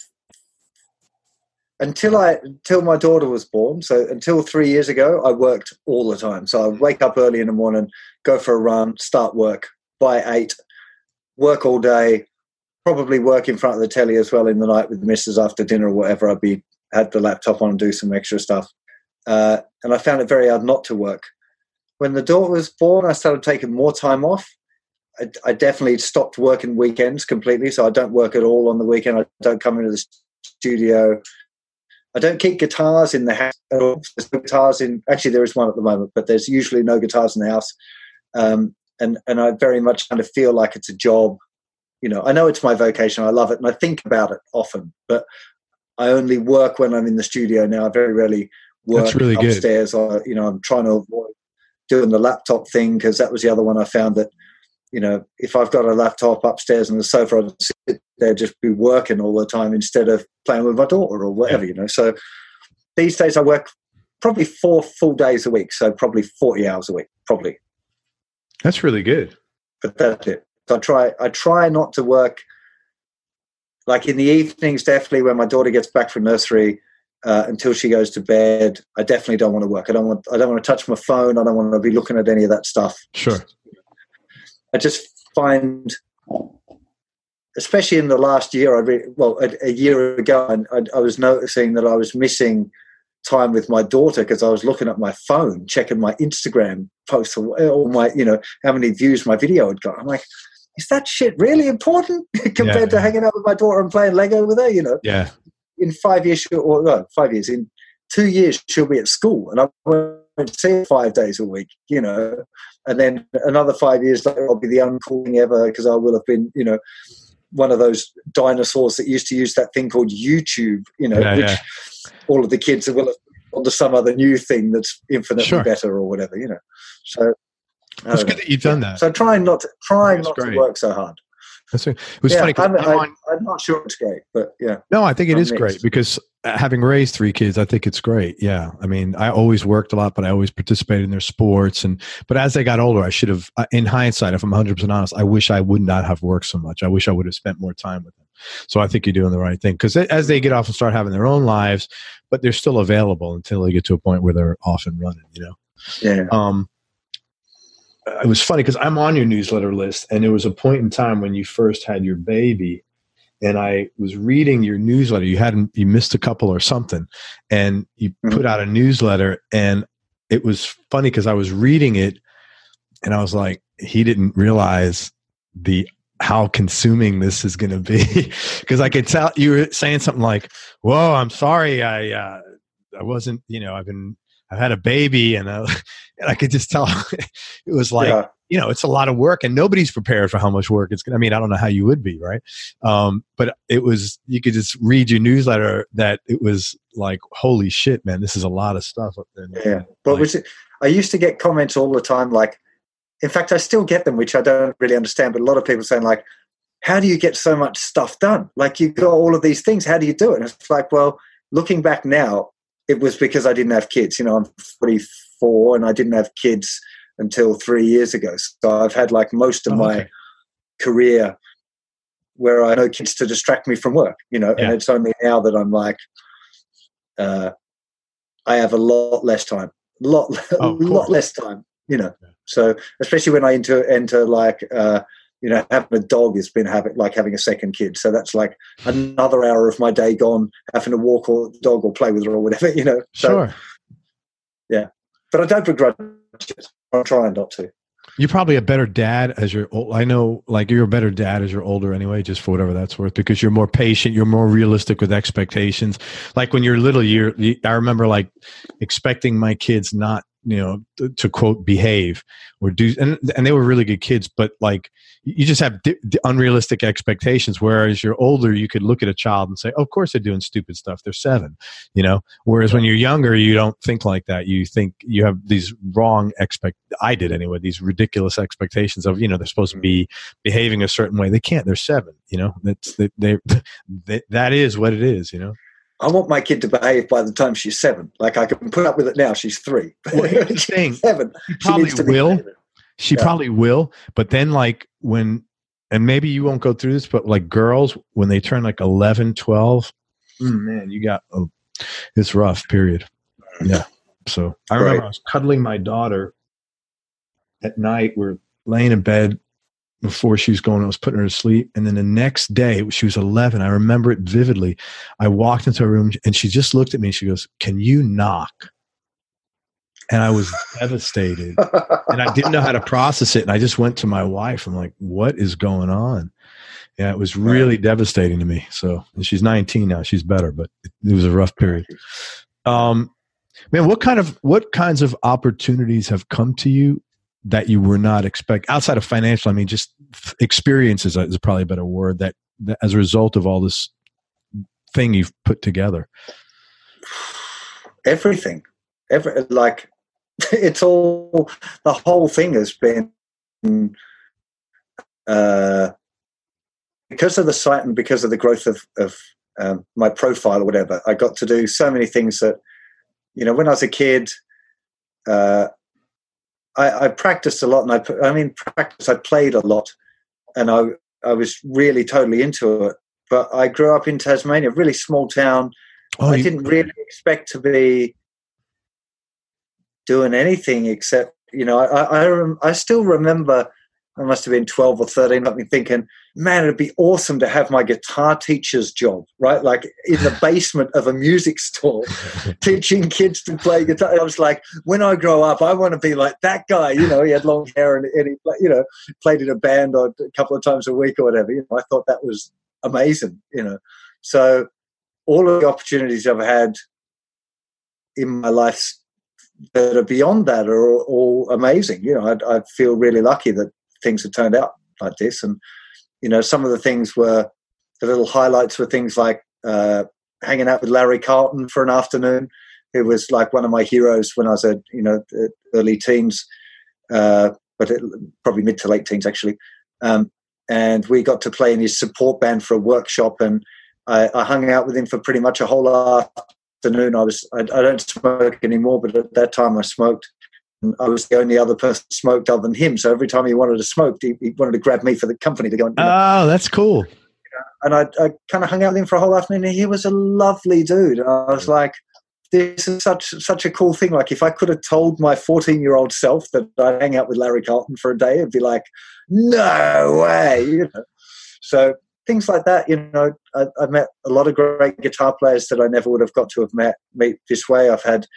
until my daughter was born. So until 3 years ago, I worked all the time. So I'd wake up early in the morning, go for a run, start work by 8, work all day, probably work in front of the telly as well in the night with the missus after dinner or whatever. Had the laptop on and do some extra stuff. And I found it very hard not to work. When the daughter was born, I started taking more time off. I definitely stopped working weekends completely. So I don't work at all on the weekend. I don't come into the studio. I don't keep guitars in the house at all. There's no guitars actually there is one at the moment, but there's usually no guitars in the house. And I very much kind of feel like it's a job. I know it's my vocation. I love it. And I think about it often, but I only work when I'm in the studio now. I very rarely work That's really upstairs. Good. I'm trying to avoid doing the laptop thing, because that was the other one I found that, if I've got a laptop upstairs on the sofa, I'd sit there, just be working all the time instead of playing with my daughter or whatever, So these days I work probably 4 full days a week. So probably 40 hours a week, probably. That's really good. But that's it. So I try not to work like in the evenings, definitely when my daughter gets back from nursery, until she goes to bed. I definitely don't want to work. I don't want to touch my phone. I don't want to be looking at any of that stuff. Sure. I just find, especially in the last year, a year ago, I was noticing that I was missing time with my daughter because I was looking at my phone, checking my Instagram posts or my, how many views my video had got. I'm like, is that shit really important compared to hanging out with my daughter and playing Lego with her? Yeah. In 5 years, in 2 years, she'll be at school, and I won't see her 5 days a week, and then another 5 years later, I'll be the uncool thing ever because I will have been, one of those dinosaurs that used to use that thing called YouTube, which all of the kids will have gone to some other new thing that's infinitely better or whatever, So it's good that you've done that. So trying not to work so hard. It was funny. I'm not sure it's great, but yeah. No, I think it is great because having raised 3 kids, I think it's great. Yeah. I mean, I always worked a lot, but I always participated in their sports. But as they got older, I should have, in hindsight, if I'm 100% honest, I wish I would not have worked so much. I wish I would have spent more time with them. So I think you're doing the right thing because as they get off and start having their own lives, but they're still available until they get to a point where they're off and running, Yeah. It was funny because I'm on your newsletter list, and there was a point in time when you first had your baby, and I was reading your newsletter. You missed a couple or something, and you put out a newsletter, and it was funny because I was reading it, and I was like, he didn't realize how consuming this is going to be because I could tell you were saying something like, "Whoa, I'm sorry, I wasn't, I've had a baby," and I could just tell it was like, it's a lot of work, and nobody's prepared for how much work it's going to. I mean, I don't know how you would be, right? But you could just read your newsletter that it was like, holy shit, man, this is a lot of stuff. But I used to get comments all the time, like, in fact, I still get them, which I don't really understand, but a lot of people saying like, how do you get so much stuff done? Like, you've got all of these things. How do you do it? And it's like, well, looking back now, it was because I didn't have kids. I'm 44 and I didn't have kids until 3 years ago. So I've had like most of my career where I know kids to distract me from work, and it's only now that I'm like, I have a lot less time, lot less time, So especially when I enter like, having a dog has been like having a second kid. So that's like another hour of my day gone having to walk or dog or play with her or whatever, So, sure. Yeah. But I don't begrudge it. I'm trying not to. You're probably a better dad as you're old. I know, like, you're a better dad as you're older anyway, just for whatever that's worth, because you're more patient, you're more realistic with expectations. Like when you're little, I remember like expecting my kids not, to quote, behave or do, and they were really good kids, but like you just have unrealistic expectations. Whereas you're older, you could look at a child and say, oh, of course they're doing stupid stuff. They're 7, Whereas when you're younger, you don't think like that. You think you have these wrong I did anyway, these ridiculous expectations of, they're supposed to be behaving a certain way. They can't, they're 7, that is what it is, I want my kid to behave by the time she's 7. Like, I can put up with it now. She's 3. Well, here's the thing. 7. She probably will. But then, like, and maybe you won't go through this, but like girls, when they turn like 11, 12, man, it's rough, period. Yeah. So I remember I was cuddling my daughter at night. We're laying in bed before she was going, I was putting her to sleep. And then the next day, she was 11. I remember it vividly. I walked into her room and she just looked at me and she goes, "Can you knock?" And I was devastated and I didn't know how to process it. And I just went to my wife. I'm like, what is going on? Yeah, it was really devastating to me. So, and she's 19 now. She's better, but it was a rough period. Man, what kinds of opportunities have come to you that you were not expecting outside of financial? I mean, just experiences is probably a better word, that as a result of all this thing you've put together. Everything, like, it's all, the whole thing has been, because of the site and because of the growth of my profile or whatever, I got to do so many things that, when I was a kid, I practiced a lot, and I played a lot, and I was really totally into it. But I grew up in Tasmania, a really small town. I didn't really expect to be doing anything except, I still remember, I must have been 12 or 13, I've been thinking, man, it'd be awesome to have my guitar teacher's job, right? Like in the basement of a music store, teaching kids to play guitar. I was like, when I grow up, I want to be like that guy. He had long hair and he, played in a band a couple of times a week or whatever. I thought that was amazing, So all of the opportunities I've had in my life that are beyond that are all amazing. I feel really lucky that things have turned out like this. And, some of the things the little highlights were things like hanging out with Larry Carlton for an afternoon, who was like one of my heroes when I was early teens, but probably mid to late teens actually. and we got to play in his support band for a workshop, and I hung out with him for pretty much a whole afternoon. I don't smoke anymore, but at that time I smoked. And I was the only other person who smoked other than him. So every time he wanted to smoke, he wanted to grab me for the company to go. Oh, that's cool. And I kind of hung out with him for a whole afternoon. And he was a lovely dude. And I was like, this is such a cool thing. Like, if I could have told my 14-year-old self that I'd hang out with Larry Carlton for a day, it'd be like, no way. You know? So things like that, you know, I've met a lot of great guitar players that I never would have got to have meet this way. I've had,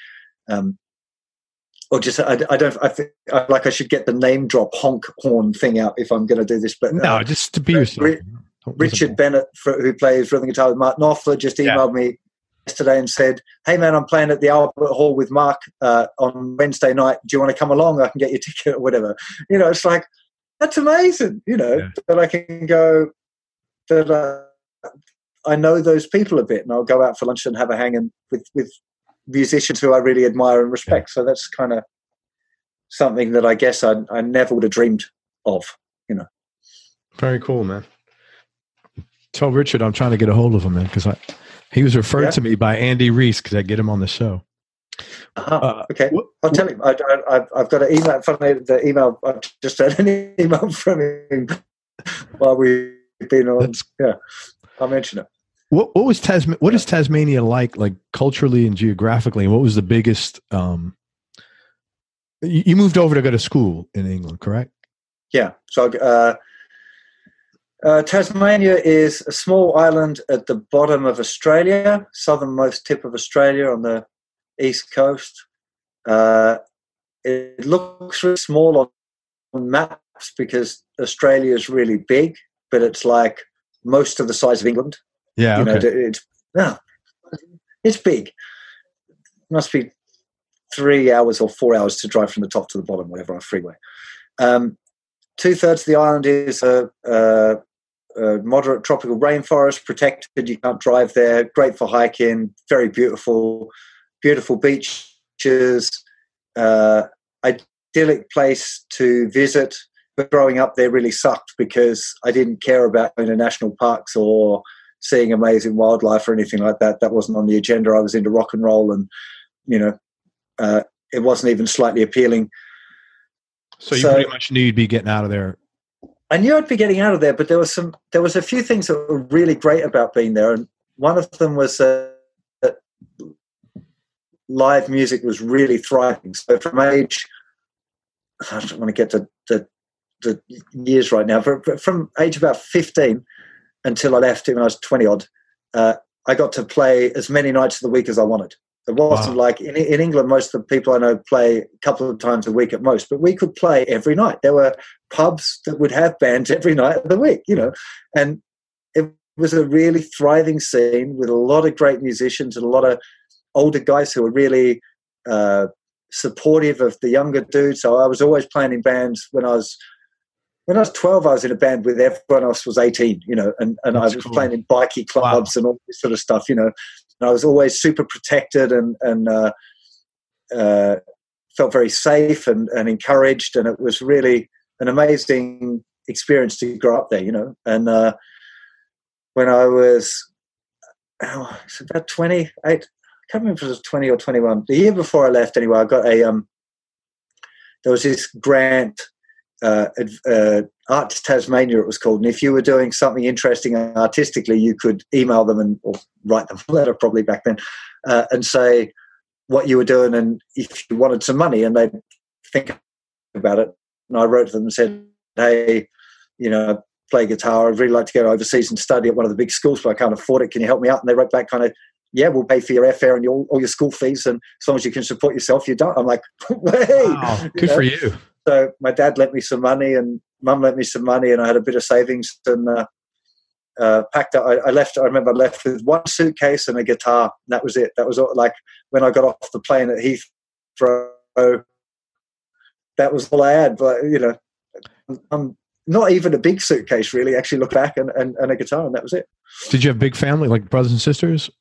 or just, I think like I should get the name drop honk horn thing out if I'm going to do this. But no, just to be yourself. Richard Bennett, who plays rhythm guitar with Mark Knopfler, just emailed me yesterday and said, hey man, I'm playing at the Albert Hall with Mark on Wednesday night. Do you want to come along? I can get your ticket or whatever. You know, it's like, that's amazing, you know, that I can go, that I know those people a bit, and I'll go out for lunch and have a hang with musicians who I really admire and respect. So that's kind of something that I guess I never would have dreamed of, you know. Very cool, man. Tell Richard I'm trying to get a hold of him, man, because he was referred to me by Andy Reese because I get him on the show. Okay, I'll tell him. I've got an email in front of me. The email, I just had an email from him while we've been on. I'll mention it. What was What is Tasmania like culturally and geographically? And what was the biggest? You moved over to go to school in England, correct? Yeah. So Tasmania is a small island at the bottom of Australia, southernmost tip of Australia on the east coast. It looks really small on maps because Australia is really big, but it's like most of the size of England. Yeah, okay. It's big. It must be 3 hours or 4 hours to drive from the top to the bottom, whatever, on a freeway. 2/3 of the island is a moderate tropical rainforest, protected. You can't drive there. Great for hiking. Very beautiful, beautiful beaches. Idyllic place to visit. But growing up there really sucked because I didn't care about going to national parks or seeing amazing wildlife or anything like that. That wasn't on the agenda. I was into rock and roll, and you know, it wasn't even slightly appealing. So you pretty much knew you'd be getting out of there. I knew I'd be getting out of there, but there was a few things that were really great about being there, and one of them was that live music was really thriving. So from age, I don't want to get to the years right now, but from age about 15 until I left when I was 20 odd, I got to play as many nights of the week as I wanted. It wasn't like in England, most of the people I know play a couple of times a week at most, but we could play every night. There were pubs that would have bands every night of the week, you know, and it was a really thriving scene with a lot of great musicians and a lot of older guys who were really supportive of the younger dudes. So I was always playing in bands. When I was 12, I was in a band with everyone else was 18, you know, and I was playing in bikie clubs and all this sort of stuff, you know. And I was always super protected and felt very safe and encouraged, and it was really an amazing experience to grow up there, you know. And when I was about 28, I can't remember if it was 20 or 21. The year before I left, anyway, I got there was this grant. Arts Tasmania it was called, and if you were doing something interesting artistically, you could email them or write them a letter probably back then and say what you were doing and if you wanted some money, and they'd think about it. And I wrote to them and said, hey, you know, play guitar, I'd really like to go overseas and study at one of the big schools, but I can't afford it, can you help me out? And they wrote back kind of, yeah, we'll pay for your airfare and all your school fees, and as long as you can support yourself, you don't. I'm like, hey, wow, good for you. So my dad lent me some money and mum lent me some money, and I had a bit of savings and packed up. I remember I left with one suitcase and a guitar, and that was it. That was all, like when I got off the plane at Heathrow, that was all I had. But, you know, I'm not even a big suitcase really, actually look back, and a guitar, and that was it. Did you have a big family, like brothers and sisters?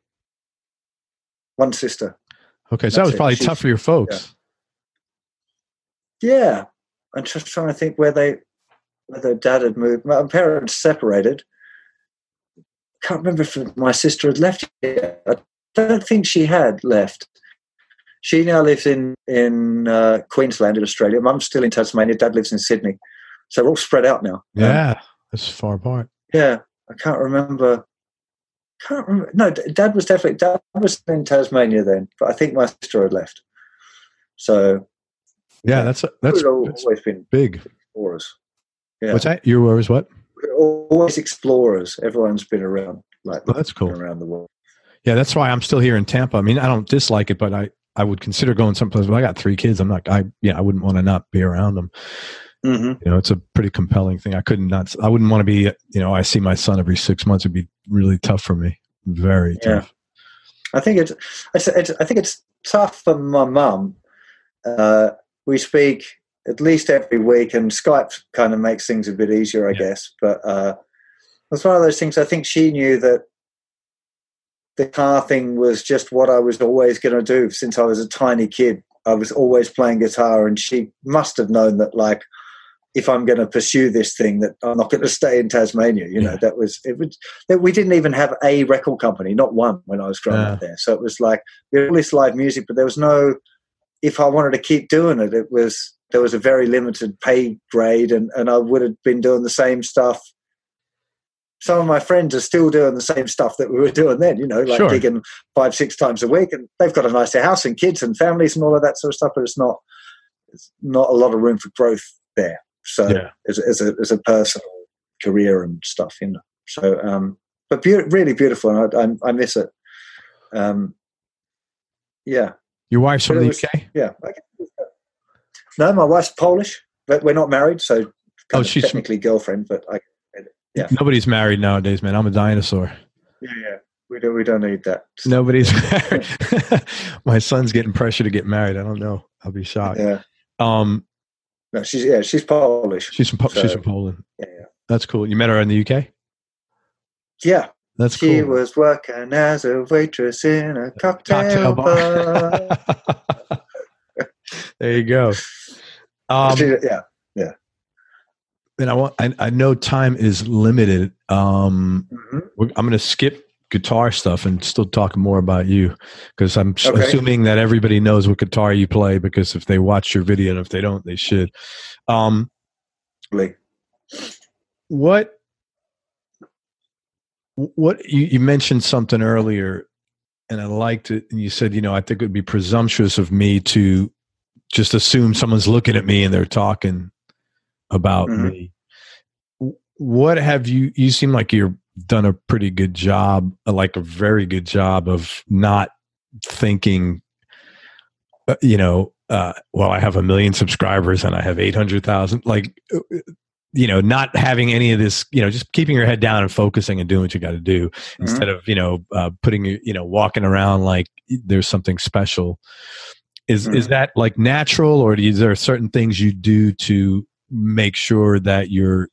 One sister. Okay, so that was probably tough for your folks. Yeah, I'm just trying to think where they. whether Dad had moved. My parents separated. Can't remember if my sister had left yet. I don't think she had left. She now lives in Queensland in Australia. Mum's still in Tasmania. Dad lives in Sydney. So we're all spread out now. Yeah, that's far apart. Yeah, I can't remember. No, Dad was in Tasmania then, but I think my sister had left. So yeah, that's always been big explorers. Yeah. What's that? You were what? We're always explorers. Everyone's been around, that's cool. Around the world. Yeah, that's why I'm still here in Tampa. I mean, I don't dislike it, but I would consider going someplace. But I got 3 kids. I wouldn't want to not be around them. Mm-hmm. It's a pretty compelling thing. I wouldn't want to be, I see my son every 6 months. It'd be really tough for me. Very tough. I think it's tough for my mum. We speak at least every week, and Skype kind of makes things a bit easier, I guess. But it's one of those things. I think she knew that the guitar thing was just what I was always going to do since I was a tiny kid. I was always playing guitar, and she must have known that, like, if I'm going to pursue this thing, that I'm not going to stay in Tasmania. That was it. We didn't even have a record company, not one, when I was growing up there. So it was like we had all this live music, but there was no. If I wanted to keep doing it, there was a very limited pay grade, and I would have been doing the same stuff. Some of my friends are still doing the same stuff that we were doing then, gigging 5-6 times a week, and they've got a nicer house and kids and families and all of that sort of stuff, but it's not a lot of room for growth there. So as a personal career and stuff, So, but really beautiful, and I miss it. Yeah. Your wife's from the UK? Yeah. No, my wife's Polish, but we're not married, so she's technically girlfriend, but yeah. Nobody's married nowadays, man. I'm a dinosaur. Yeah. We don't need that. Nobody's married. My son's getting pressure to get married. I don't know. I'll be shocked. Yeah. No, she's Polish. She's from Poland. Yeah. That's cool. You met her in the UK? Yeah. That's cool. She was working as a waitress in a cocktail bar. There you go. Yeah. And I know time is limited. I'm going to skip guitar stuff and still talk more about you, because I'm assuming that everybody knows what guitar you play, because if they watch your video, and if they don't, they should. What you mentioned something earlier, and I liked it, and you said, I think it would be presumptuous of me to just assume someone's looking at me and they're talking about me. What have you seem like you've done a pretty good job, like a very good job of not thinking, well, I have 1 million subscribers and I have 800,000, not having any of this, just keeping your head down and focusing and doing what you got to do, instead of, putting, walking around like there's something special. Is that like natural, or is there certain things you do to make sure that you're,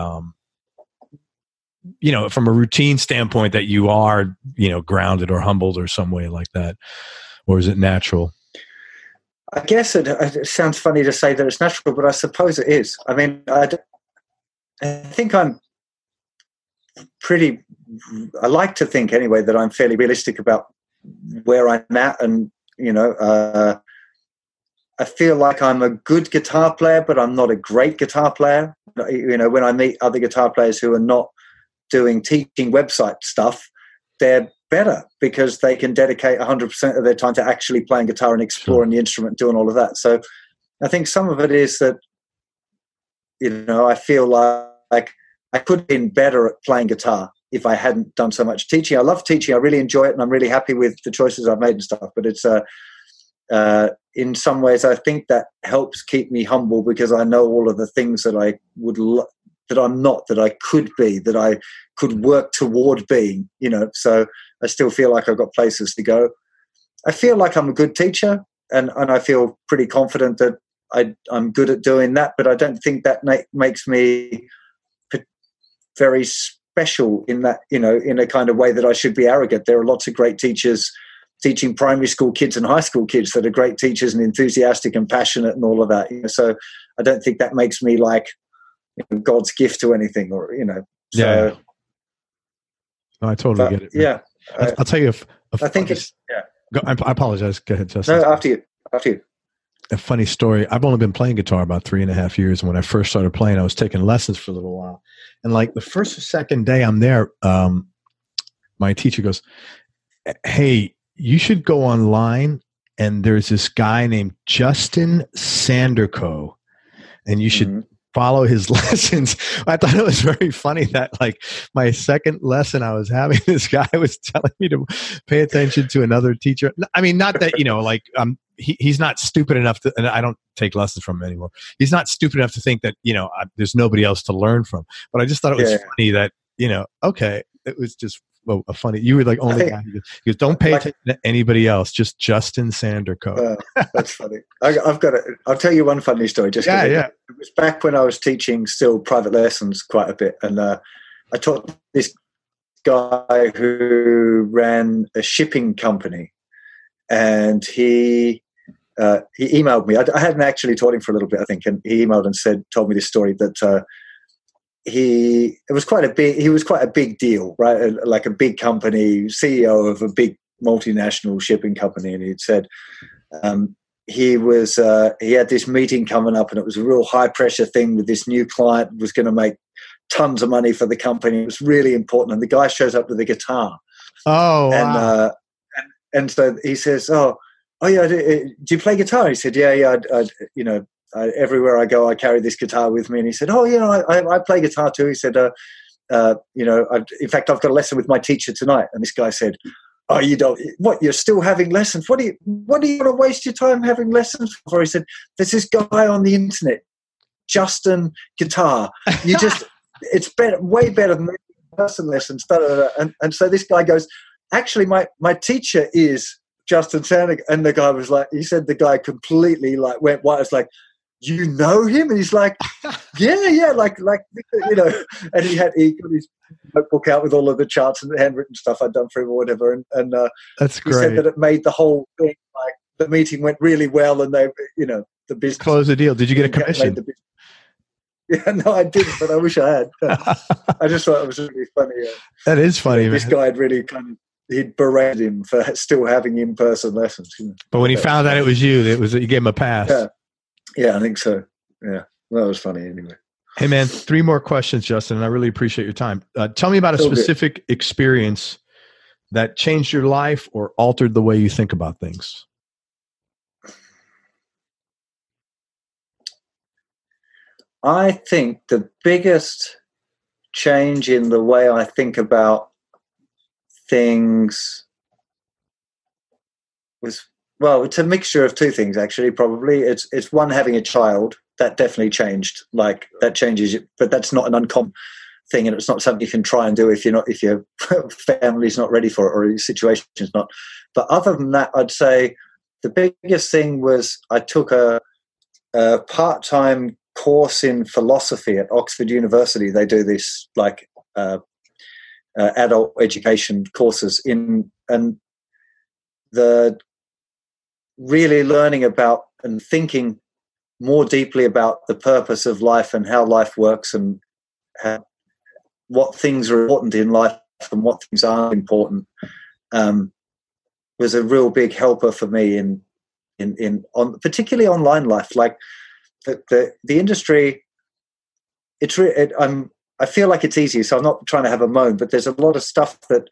from a routine standpoint, that you are, grounded or humbled or some way like that? Or is it natural? I guess it sounds funny to say that it's natural, but I suppose it is. I mean, I think I'm I like to think anyway that I'm fairly realistic about where I'm at, and, I feel like I'm a good guitar player, but I'm not a great guitar player. When I meet other guitar players who are not doing teaching website stuff, they're better because they can dedicate 100% of their time to actually playing guitar and exploring the instrument, doing all of that. So I think some of it is that, I feel like I could have been better at playing guitar if I hadn't done so much teaching. I love teaching. I really enjoy it, and I'm really happy with the choices I've made and stuff. But it's in some ways, I think that helps keep me humble, because I know all of the things that I would that I'm not, that I could be, that I could work toward being. So I still feel like I've got places to go. I feel like I'm a good teacher, and I feel pretty confident that I'm good at doing that. But I don't think that makes me very special in that, in a kind of way that I should be arrogant. There are lots of great teachers teaching primary school kids and high school kids that are great teachers and enthusiastic and passionate and all of that. So I don't think that makes me like God's gift to anything, or So, yeah. No, I totally get it. Man. Yeah, I'll tell you. I think it's I apologize. Go ahead, Justin. No, after you. A funny story. I've only been playing guitar about 3.5 years. When I first started playing, I was taking lessons for a little while, and like the first or second day I'm there, my teacher goes, "Hey, you should go online, and there's this guy named Justin Sanderco, and you should follow his lessons." I thought it was very funny that like my second lesson I was having, this guy was telling me to pay attention to another teacher. I mean, not that, like he's not stupid enough to, and I don't take lessons from him anymore. He's not stupid enough to think that, there's nobody else to learn from. But I just thought it was funny that, okay, it was just a funny, you were like only guy. He goes, don't pay attention to anybody else, just Justin Sanderco. That's funny. I'll tell you one funny story. It was back when I was teaching still private lessons quite a bit. And I taught this guy who ran a shipping company. And he emailed me. I hadn't actually taught him for a little bit, I think, and he emailed and told me this story that he was quite a big deal, right? Like a big company, CEO of a big multinational shipping company, and he'd said he had this meeting coming up, and it was a real high pressure thing with this new client, was going to make tons of money for the company. It was really important, and the guy shows up with a guitar. Oh, wow. And so he says, "Oh, yeah. Do you play guitar?" He said, "Yeah. Everywhere I go, I carry this guitar with me." And he said, "Oh, I play guitar too." He said, in fact, I've got a lesson with my teacher tonight." And this guy said, "Oh, you don't? What? You're still having lessons? What do you want to waste your time having lessons for?" He said, "There's this guy on the internet, Justin Guitar. You just, it's better, way better than person lessons." And so this guy goes, "Actually, my teacher is Justin Sanders." And the guy was like, he said the guy completely like went white. It's like, "You know him?" And he's like, yeah, like And he got his notebook out with all of the charts and the handwritten stuff I'd done for him or whatever. And that's great. He said that it made the whole thing, like the meeting went really well, and they, the business closed the deal. Did you get a commission? Yeah, no, I didn't, but I wish I had. I just thought it was really funny. That is funny, man. This guy had really he'd berated him for still having in-person lessons. But when he found out it was you, you gave him a pass. Yeah, I think so. Yeah, that was funny anyway. Hey, man, 3 more questions, Justin, and I really appreciate your time. Tell me about a specific experience that changed your life or altered the way you think about things. I think the biggest change in the way I think about things was, well, it's a mixture of 2 things, actually, probably. It's one, having a child. That definitely changed. Like, that changes, but that's not an uncommon thing, and it's not something you can try and do if your family's not ready for it or your situation's not. But other than that, I'd say the biggest thing was I took a part-time course in philosophy at Oxford University. They do this like adult education courses and the really learning about and thinking more deeply about the purpose of life and how life works and what things are important in life and what things aren't important was a real big helper for me in particularly online life. Like the industry, I feel like it's easy, so I'm not trying to have a moan, but there's a lot of stuff that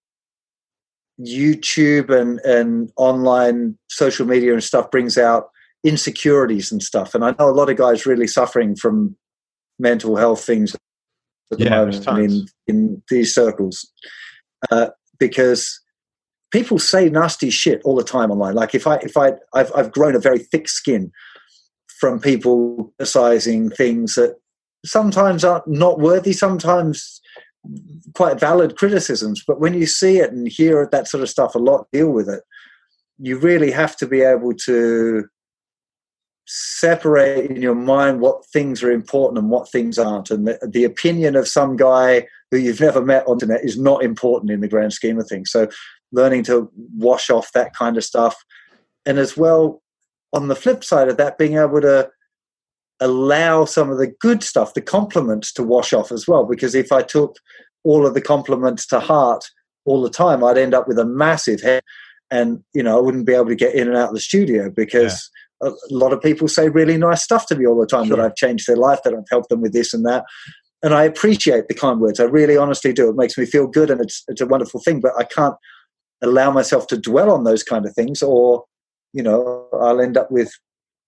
YouTube and online social media and stuff brings out, insecurities and stuff. And I know a lot of guys really suffering from mental health things at the moment in these circles because people say nasty shit all the time online. Like I've grown a very thick skin from people criticizing things that sometimes are not worthy, sometimes quite valid criticisms. But when you see it and hear that sort of stuff a lot, deal with it, you really have to be able to separate in your mind what things are important and what things aren't. And the opinion of some guy who you've never met on the internet is not important in the grand scheme of things. So learning to wash off that kind of stuff. And as well, on the flip side of that, being able to allow some of the good stuff, the compliments, to wash off as well. Because if I took all of the compliments to heart all the time, I'd end up with a massive head, and I wouldn't be able to get in and out of the studio because a lot of people say really nice stuff to me all the time, that I've changed their life, that I've helped them with this and that. And I appreciate the kind words. I really honestly do. It makes me feel good, and it's a wonderful thing, but I can't allow myself to dwell on those kind of things, or, I'll end up with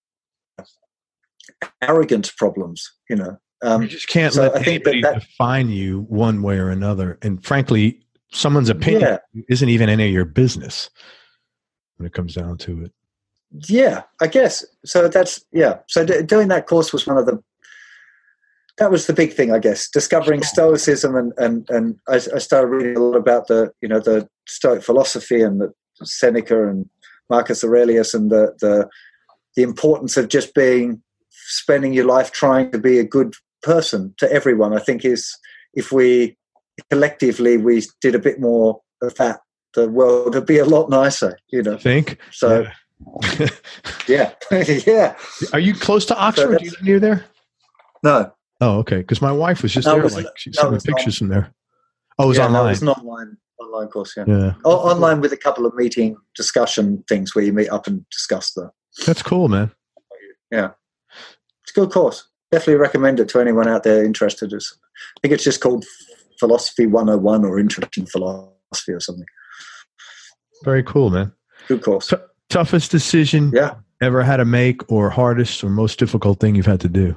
arrogance problems, You just can't let anybody define you one way or another. And frankly, someone's opinion isn't even any of your business when it comes down to it. Yeah, I guess. So So doing that course was that was the big thing, I guess. Discovering Stoicism, and I started reading a lot about the Stoic philosophy, and the Seneca and Marcus Aurelius, and the importance of just spending your life trying to be a good person to everyone. I think is, if we collectively we did a bit more of that, the world would be a lot nicer. Think so. Yeah. Yeah. Are you close to Oxford? Do you live near there? No. Oh, okay. Because my wife was just there. She sent me pictures from there. Oh, it was online. No, it was an online course. Yeah. Online with a couple of meeting discussion things where you meet up and discuss That's cool, man. Yeah. It's a good course. Definitely recommend it to anyone out there interested. I think it's just called Philosophy 101 or Introduction to Philosophy or something. Very cool, man. Good course. Toughest decision ever had to make, or hardest or most difficult thing you've had to do?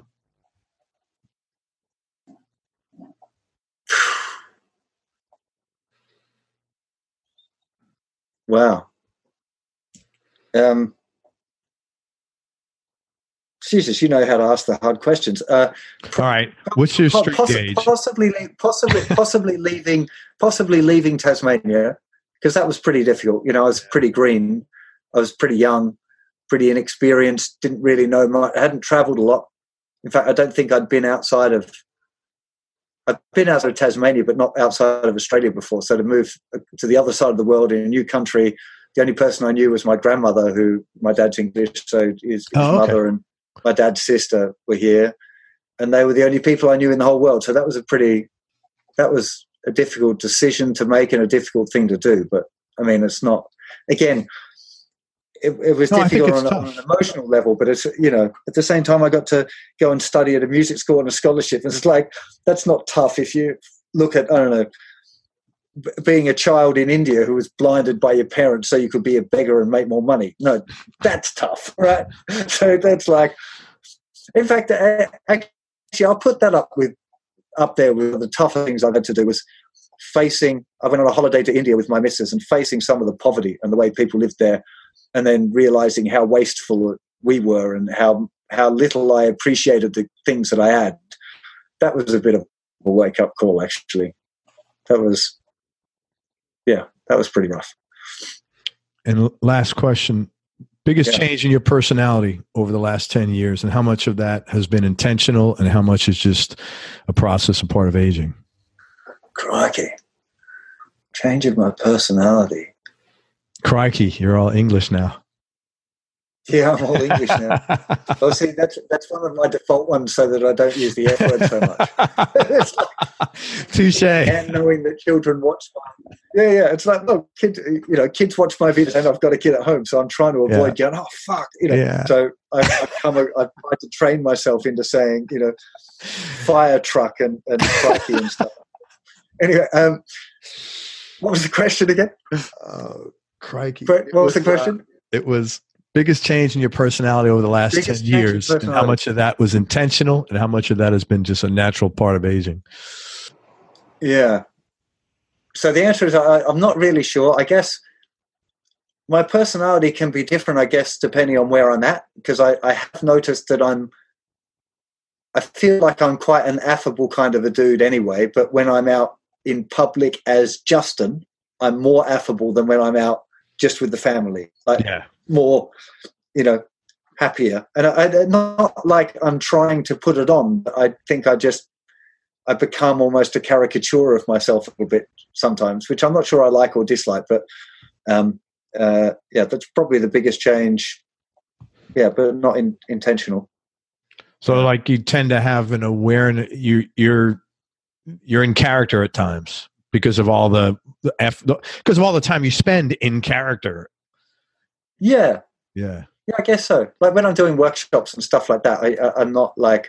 Wow. Jesus, you know how to ask the hard questions. All right. What's your street gauge? Possibly leaving Tasmania, because that was pretty difficult. I was pretty green. I was pretty young, pretty inexperienced, didn't really know much. I hadn't traveled a lot. In fact, I don't think I've been outside of Tasmania, but not outside of Australia before. So to move to the other side of the world in a new country, the only person I knew was my grandmother, who, my dad's English, so his mother and my dad's sister were here. And they were the only people I knew in the whole world. So that was a difficult decision to make and a difficult thing to do. But I mean, it's not, again, it was difficult on an emotional level, but it's, at the same time I got to go and study at a music school on a scholarship. And it's like, that's not tough. If you look at, I don't know, being a child in India who was blinded by your parents so you could be a beggar and make more money. No, that's tough, right? So that's like, in fact, actually, I'll put that up there with the tougher things I've had to do was I went on a holiday to India with my missus and facing some of the poverty and the way people lived there, and then realizing how wasteful we were and how little I appreciated the things that I had. That was a bit of a wake-up call, actually. That was pretty rough. And last question, biggest change in your personality over the last 10 years, and how much of that has been intentional and how much is just a process, a part of aging? Crikey. Change of my personality. Crikey, you're all English now. Yeah, I'm all English now. Well, see, that's one of my default ones, so that I don't use the F word so much. It's like, touche. And knowing that children watch my... Yeah, it's like, look, kids watch my videos, and I've got a kid at home, so I'm trying to avoid going, oh, fuck, So I've tried to train myself into saying, fire truck and crikey and stuff. Anyway, what was the question again? Crikey. What was the question? It was biggest change in your personality over the last 10 years, and how much of that was intentional and how much of that has been just a natural part of aging. Yeah. So the answer is I'm not really sure. I guess my personality can be different, I guess, depending on where I'm at, because I have noticed that I feel like I'm quite an affable kind of a dude anyway, but when I'm out in public as Justin, I'm more affable than when I'm out just with the family. More, happier. And I not like I'm trying to put it on, but I think I become almost a caricature of myself a little bit sometimes, which I'm not sure I like or dislike, but that's probably the biggest change. Yeah, but not intentional. So like you tend to have an awareness, you're in character at times because of all because of all the time you spend in character. Yeah. Yeah. Yeah, I guess so. Like when I'm doing workshops and stuff like that, I'm not like,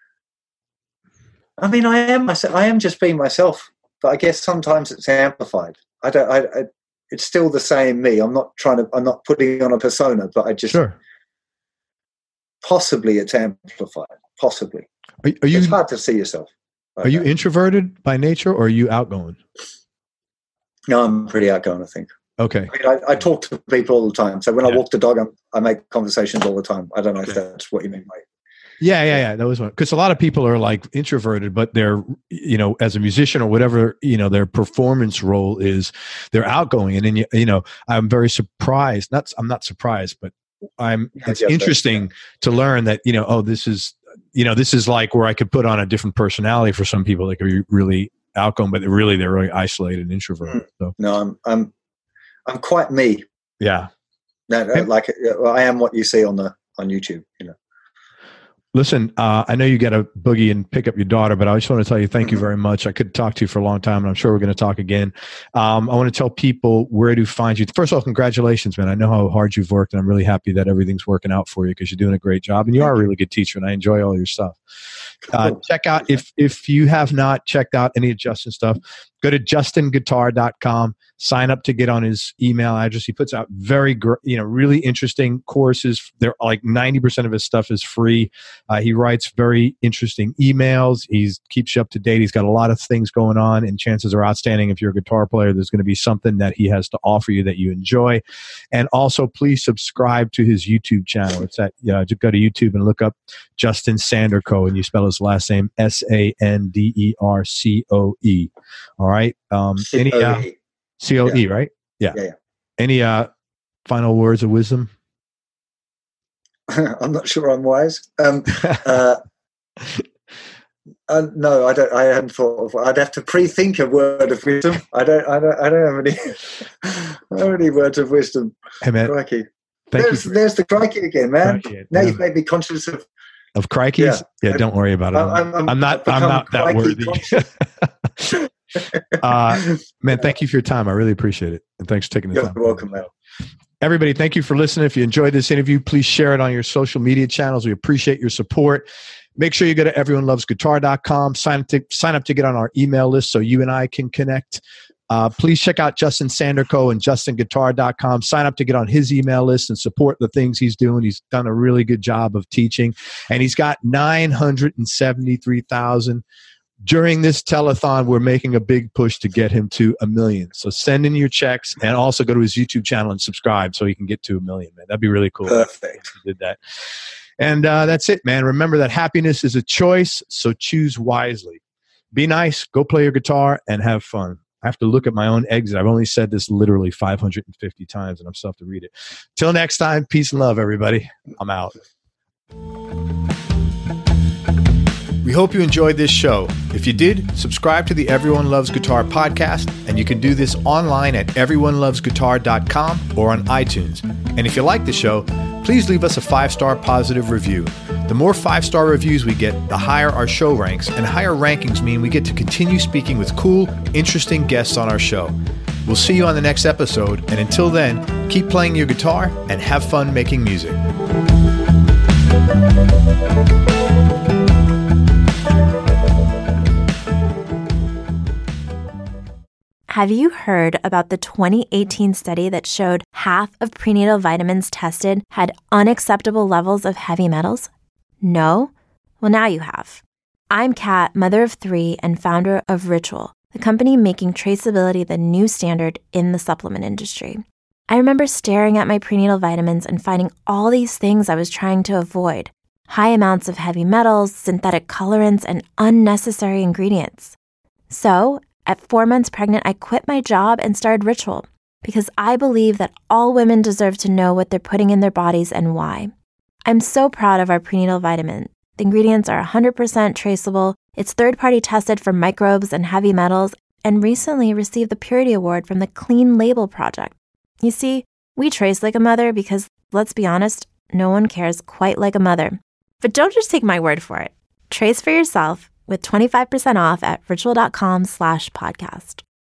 I mean, I am just being myself, but I guess sometimes it's amplified. It's still the same me. I'm not putting on a persona, but I just, sure. Possibly it's amplified. Possibly. Are you? It's hard to see yourself. Are you introverted by nature, or are you outgoing? No, I'm pretty outgoing, I think. Okay. I mean, I talk to people all the time. So when I walk the dog, I make conversations all the time. I don't know if that's what you mean by it. Yeah. That was one. Because a lot of people are like introverted, but they're, as a musician or whatever, their performance role is, they're outgoing. And then, I'm very surprised. I'm not surprised, but it's interesting to learn that, this is like where I could put on a different personality for some people that could be really outgoing, but they're really isolated and introverted. So. No, I'm quite me. Yeah. I am what you see on YouTube, Listen, I know you got to boogie and pick up your daughter, but I just want to tell you thank you very much. I could talk to you for a long time, and I'm sure we're going to talk again. I want to tell people where to find you. First of all, congratulations, man. I know how hard you've worked, and I'm really happy that everything's working out for you because you're doing a great job, and you are a really good teacher, and I enjoy all your stuff. Check out, if you have not checked out any of Justin's stuff, go to justinguitar.com, sign up to get on his email address. He puts out really interesting courses. They're like 90% of his stuff is free. He writes very interesting emails. He keeps you up to date. He's got a lot of things going on, and chances are outstanding. If you're a guitar player, there's going to be something that he has to offer you that you enjoy. And also, please subscribe to his YouTube channel. It's just go to YouTube and look up Justin Sandercoe, and you spell his last name Sandercoe. All right. Any COE, right? Yeah. Any final words of wisdom? I'm not sure I'm wise. No, I don't. I hadn't thought of. I'd have to pre-think a word of wisdom. I don't have any words of wisdom. Hey man, crikey. There's the crikey again, man. Crikey, now you've made me conscious of crikeys. Yeah, don't worry about it. I'm not that worthy. Man, thank you for your time. I really appreciate it, and thanks for taking the time. You're welcome, man. Everybody, thank you for listening. If you enjoyed this interview, please share it on your social media channels. We appreciate your support. Make sure you go to everyonelovesguitar.com, sign up to get on our email list so you and I can connect. Please check out Justin Sandercoe and justinguitar.com. Sign up to get on his email list and support the things he's doing. He's done a really good job of teaching, and he's got 973,000. During this telethon, we're making a big push to get him to 1 million. So send in your checks, and also go to his YouTube channel and subscribe so he can get to 1 million, man. That'd be really cool. Perfect. If you did that. And that's it, man. Remember that happiness is a choice, so choose wisely. Be nice, go play your guitar, and have fun. I have to look at my own exit. I've only said this literally 550 times, and I'm still have to read it. Till next time, peace and love, everybody. I'm out. We hope you enjoyed this show. If you did, subscribe to the Everyone Loves Guitar podcast, and you can do this online at everyonelovesguitar.com or on iTunes. And if you like the show, please leave us a 5-star positive review. The more 5-star reviews we get, the higher our show ranks, and higher rankings mean we get to continue speaking with cool, interesting guests on our show. We'll see you on the next episode, and until then, keep playing your guitar and have fun making music. Have you heard about the 2018 study that showed half of prenatal vitamins tested had unacceptable levels of heavy metals? No? Well, now you have. I'm Kat, mother of 3 and founder of Ritual, the company making traceability the new standard in the supplement industry. I remember staring at my prenatal vitamins and finding all these things I was trying to avoid. High amounts of heavy metals, synthetic colorants, and unnecessary ingredients. So, at 4 months pregnant, I quit my job and started Ritual because I believe that all women deserve to know what they're putting in their bodies and why. I'm so proud of our prenatal vitamin. The ingredients are 100% traceable, it's third-party tested for microbes and heavy metals, and recently received the Purity Award from the Clean Label Project. You see, we trace like a mother because, let's be honest, no one cares quite like a mother. But don't just take my word for it. Trace for yourself with 25% off at ritual.com/podcast.